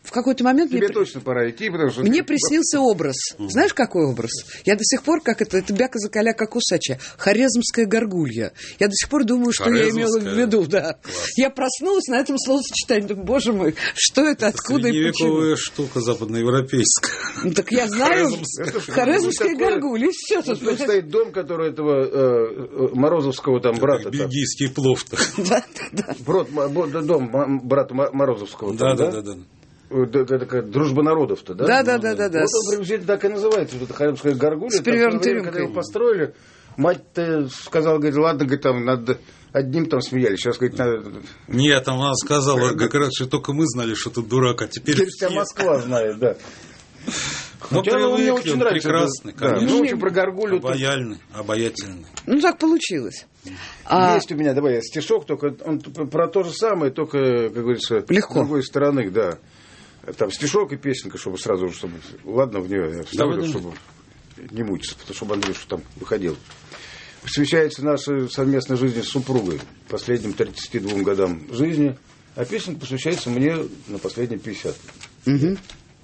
в какой-то момент... Тебе мне... точно пора идти, потому что... Мне приснился образ. Знаешь, какой образ? Я до сих пор, как это, это бяка-закаляка кусача, хорезмская горгулья. Я до сих пор думаю, что я имела в виду, да. Класс. Я проснулась на этом словосочетании, думаю, боже мой, что это, откуда и почему? Средневековая штука западноевропейская. Ну, так я знаю, хорезмская горгулья, все тут. Тут стоит дом, который этого Морозовского там брата. Бельгийский плов-то. Да, да, да. Дом брата Морозовского. Да, да, да, да. Такая дружба народов-то, да? Да, да, да, да, да. Вот он приблизительно так и называется, вот эта хорезмская горгулья. С перевернутой рюмкой. Когда его построили, мать-то сказала, говорит, ладно, говорит, там над одним там смеялись, сейчас, говорит, надо... Нет, там она сказала, как раз, что только мы знали, что ты дурак, а теперь... Теперь вся Москва знает, да. Ну, привыкли, мне очень нравится. Прекрасный, конечно. Ну, в общем, про горгулью... Обаяльный, обаятельный. Ну, так получилось. Есть у меня, давай, стишок, только он про то же самое, только, как говорится, легко. С другой стороны, да. Там стишок и песенка, чтобы сразу, чтобы... Ладно, в нее я вставлю, да, чтобы не мучиться, потому чтобы Андрюша там выходил. Посвящается нашей совместной жизни с супругой, последним тридцати двум годам жизни, а песенка посвящается мне на последние пятьдесят. Угу.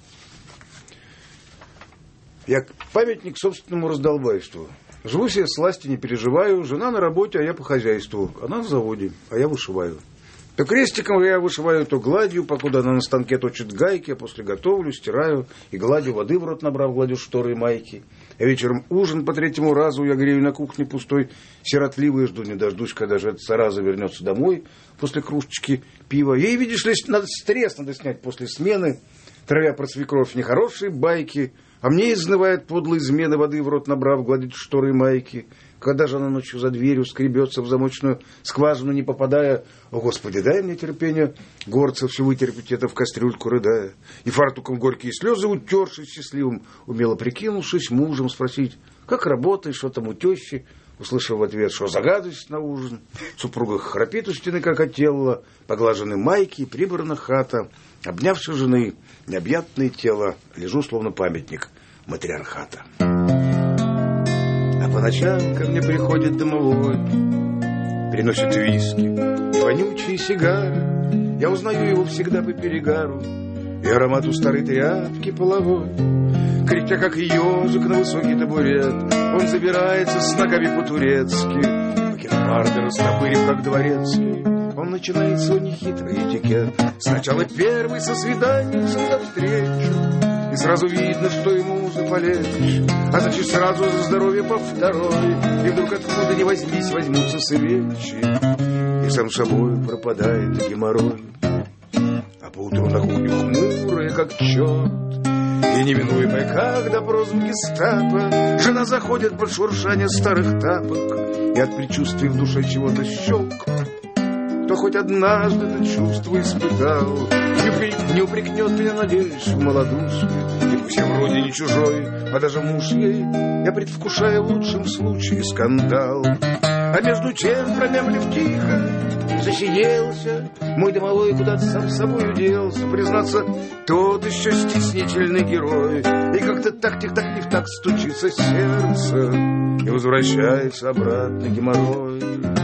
Я памятник собственному раздолбайству. Живу себе сласти, не переживаю. Жена на работе, а я по хозяйству. Она на заводе, а я вышиваю. То крестиком я вышиваю, то гладью, покуда она на станке точит гайки, а после готовлю, стираю и гладью, воды в рот набрав, гладю шторы и майки. А вечером ужин по третьему разу я грею на кухне пустой, сиротливый, жду не дождусь, когда же эта зараза вернется домой после кружечки пива. Ей, видишь ли, надо стресс надо снять после смены, травя про свекровь нехорошие байки, а мне изнывает подлой измены, воды в рот набрав, гладит шторы и майки. Когда же она ночью за дверью скребется в замочную скважину, не попадая, о, Господи, дай мне терпение, горца все вытерпеть это в кастрюльку рыдая. И фартуком горькие слезы, утершись счастливым, умело прикинувшись, мужем спросить, как работаешь, что там у тещи, услышав в ответ, что загадывась на ужин. Супруга храпит у стены, как отелла, поглажены майки, прибрана хата, обнявши жены, необъятное тело, лежу, словно памятник матриархата. По ночам ко мне приходит домовой, приносит виски и вонючие сигары. Я узнаю его всегда по перегару и аромату старой тряпки половой. Крича, как ежик на высокий табурет, он забирается с ногами по-турецки, бакенбарды растопырив, как дворецкий. Он начинает свой нехитрый этикет. Сначала первый со свиданием за встречу, и сразу видно, что ему заполечь, а значит сразу за здоровье по второй. И вдруг откуда ни возьмись возьмутся свечи, и сам собой пропадает геморрой. А поутру на кухню хмурая, как черт, и неминуемая, как допрос в гестапо, жена заходит под шуршание старых тапок, и от предчувствия в душе чего-то щелк. Кто хоть однажды это чувство испытал, не упрекнет меня, надеюсь, в малодушии. И пусть я вроде не чужой, а даже муж ей, я предвкушаю в лучшем случае скандал. А между тем, промямлив тихо, засиделся мой домовой, куда-то сам с собой уделся. Признаться, тот еще стеснительный герой, и как-то так-тих-так не в так стучится сердце, и возвращается обратно геморрой.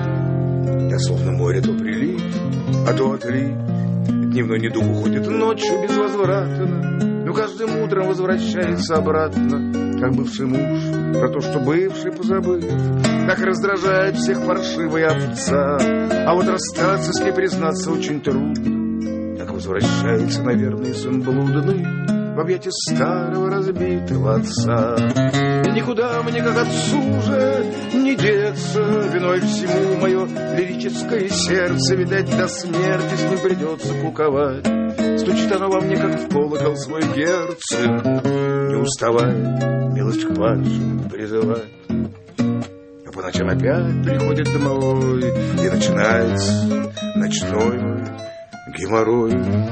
Я словно море то прилив, а то отлив. Дневной недуг уходит ночью безвозвратно, но каждым утром возвращается обратно, как бывший муж, про то, что бывший позабыв. Так раздражает всех паршивая овца, а вот расстаться с ней, признаться, очень трудно. Так возвращается, наверное, сын блудный в объятия старого разбитого отца. И никуда мне, как отцу же, не деться, виной всему мое лирическое сердце, видать, до смерти с ним придется куковать. Стучит оно во мне, как в колокол свой герцог, не уставай, милость к вашим призывать. А по ночам опять приходит домовой, и начинается ночной мой геморрой.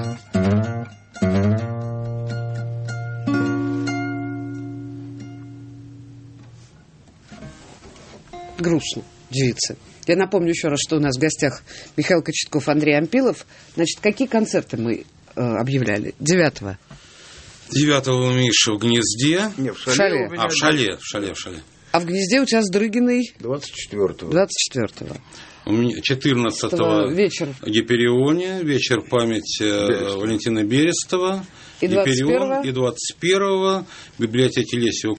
Грустно, девица. Я напомню еще раз, что у нас в гостях Михаил Кочетков, Андрей Ампилов. Значит, какие концерты мы э, объявляли? Девятого. Девятого у Миши в гнезде. Не, в шале. В шале. А, в шале, в шале, в шале. А в гнезде у тебя с Дрыгиной? двадцать четвёртого. двадцать четвёртого. У меня четырнадцатого вечер. Гиперионе, вечер памяти Берестова. Валентина Берестова. И двадцать первого? И двадцать первого в библиотеке Лесева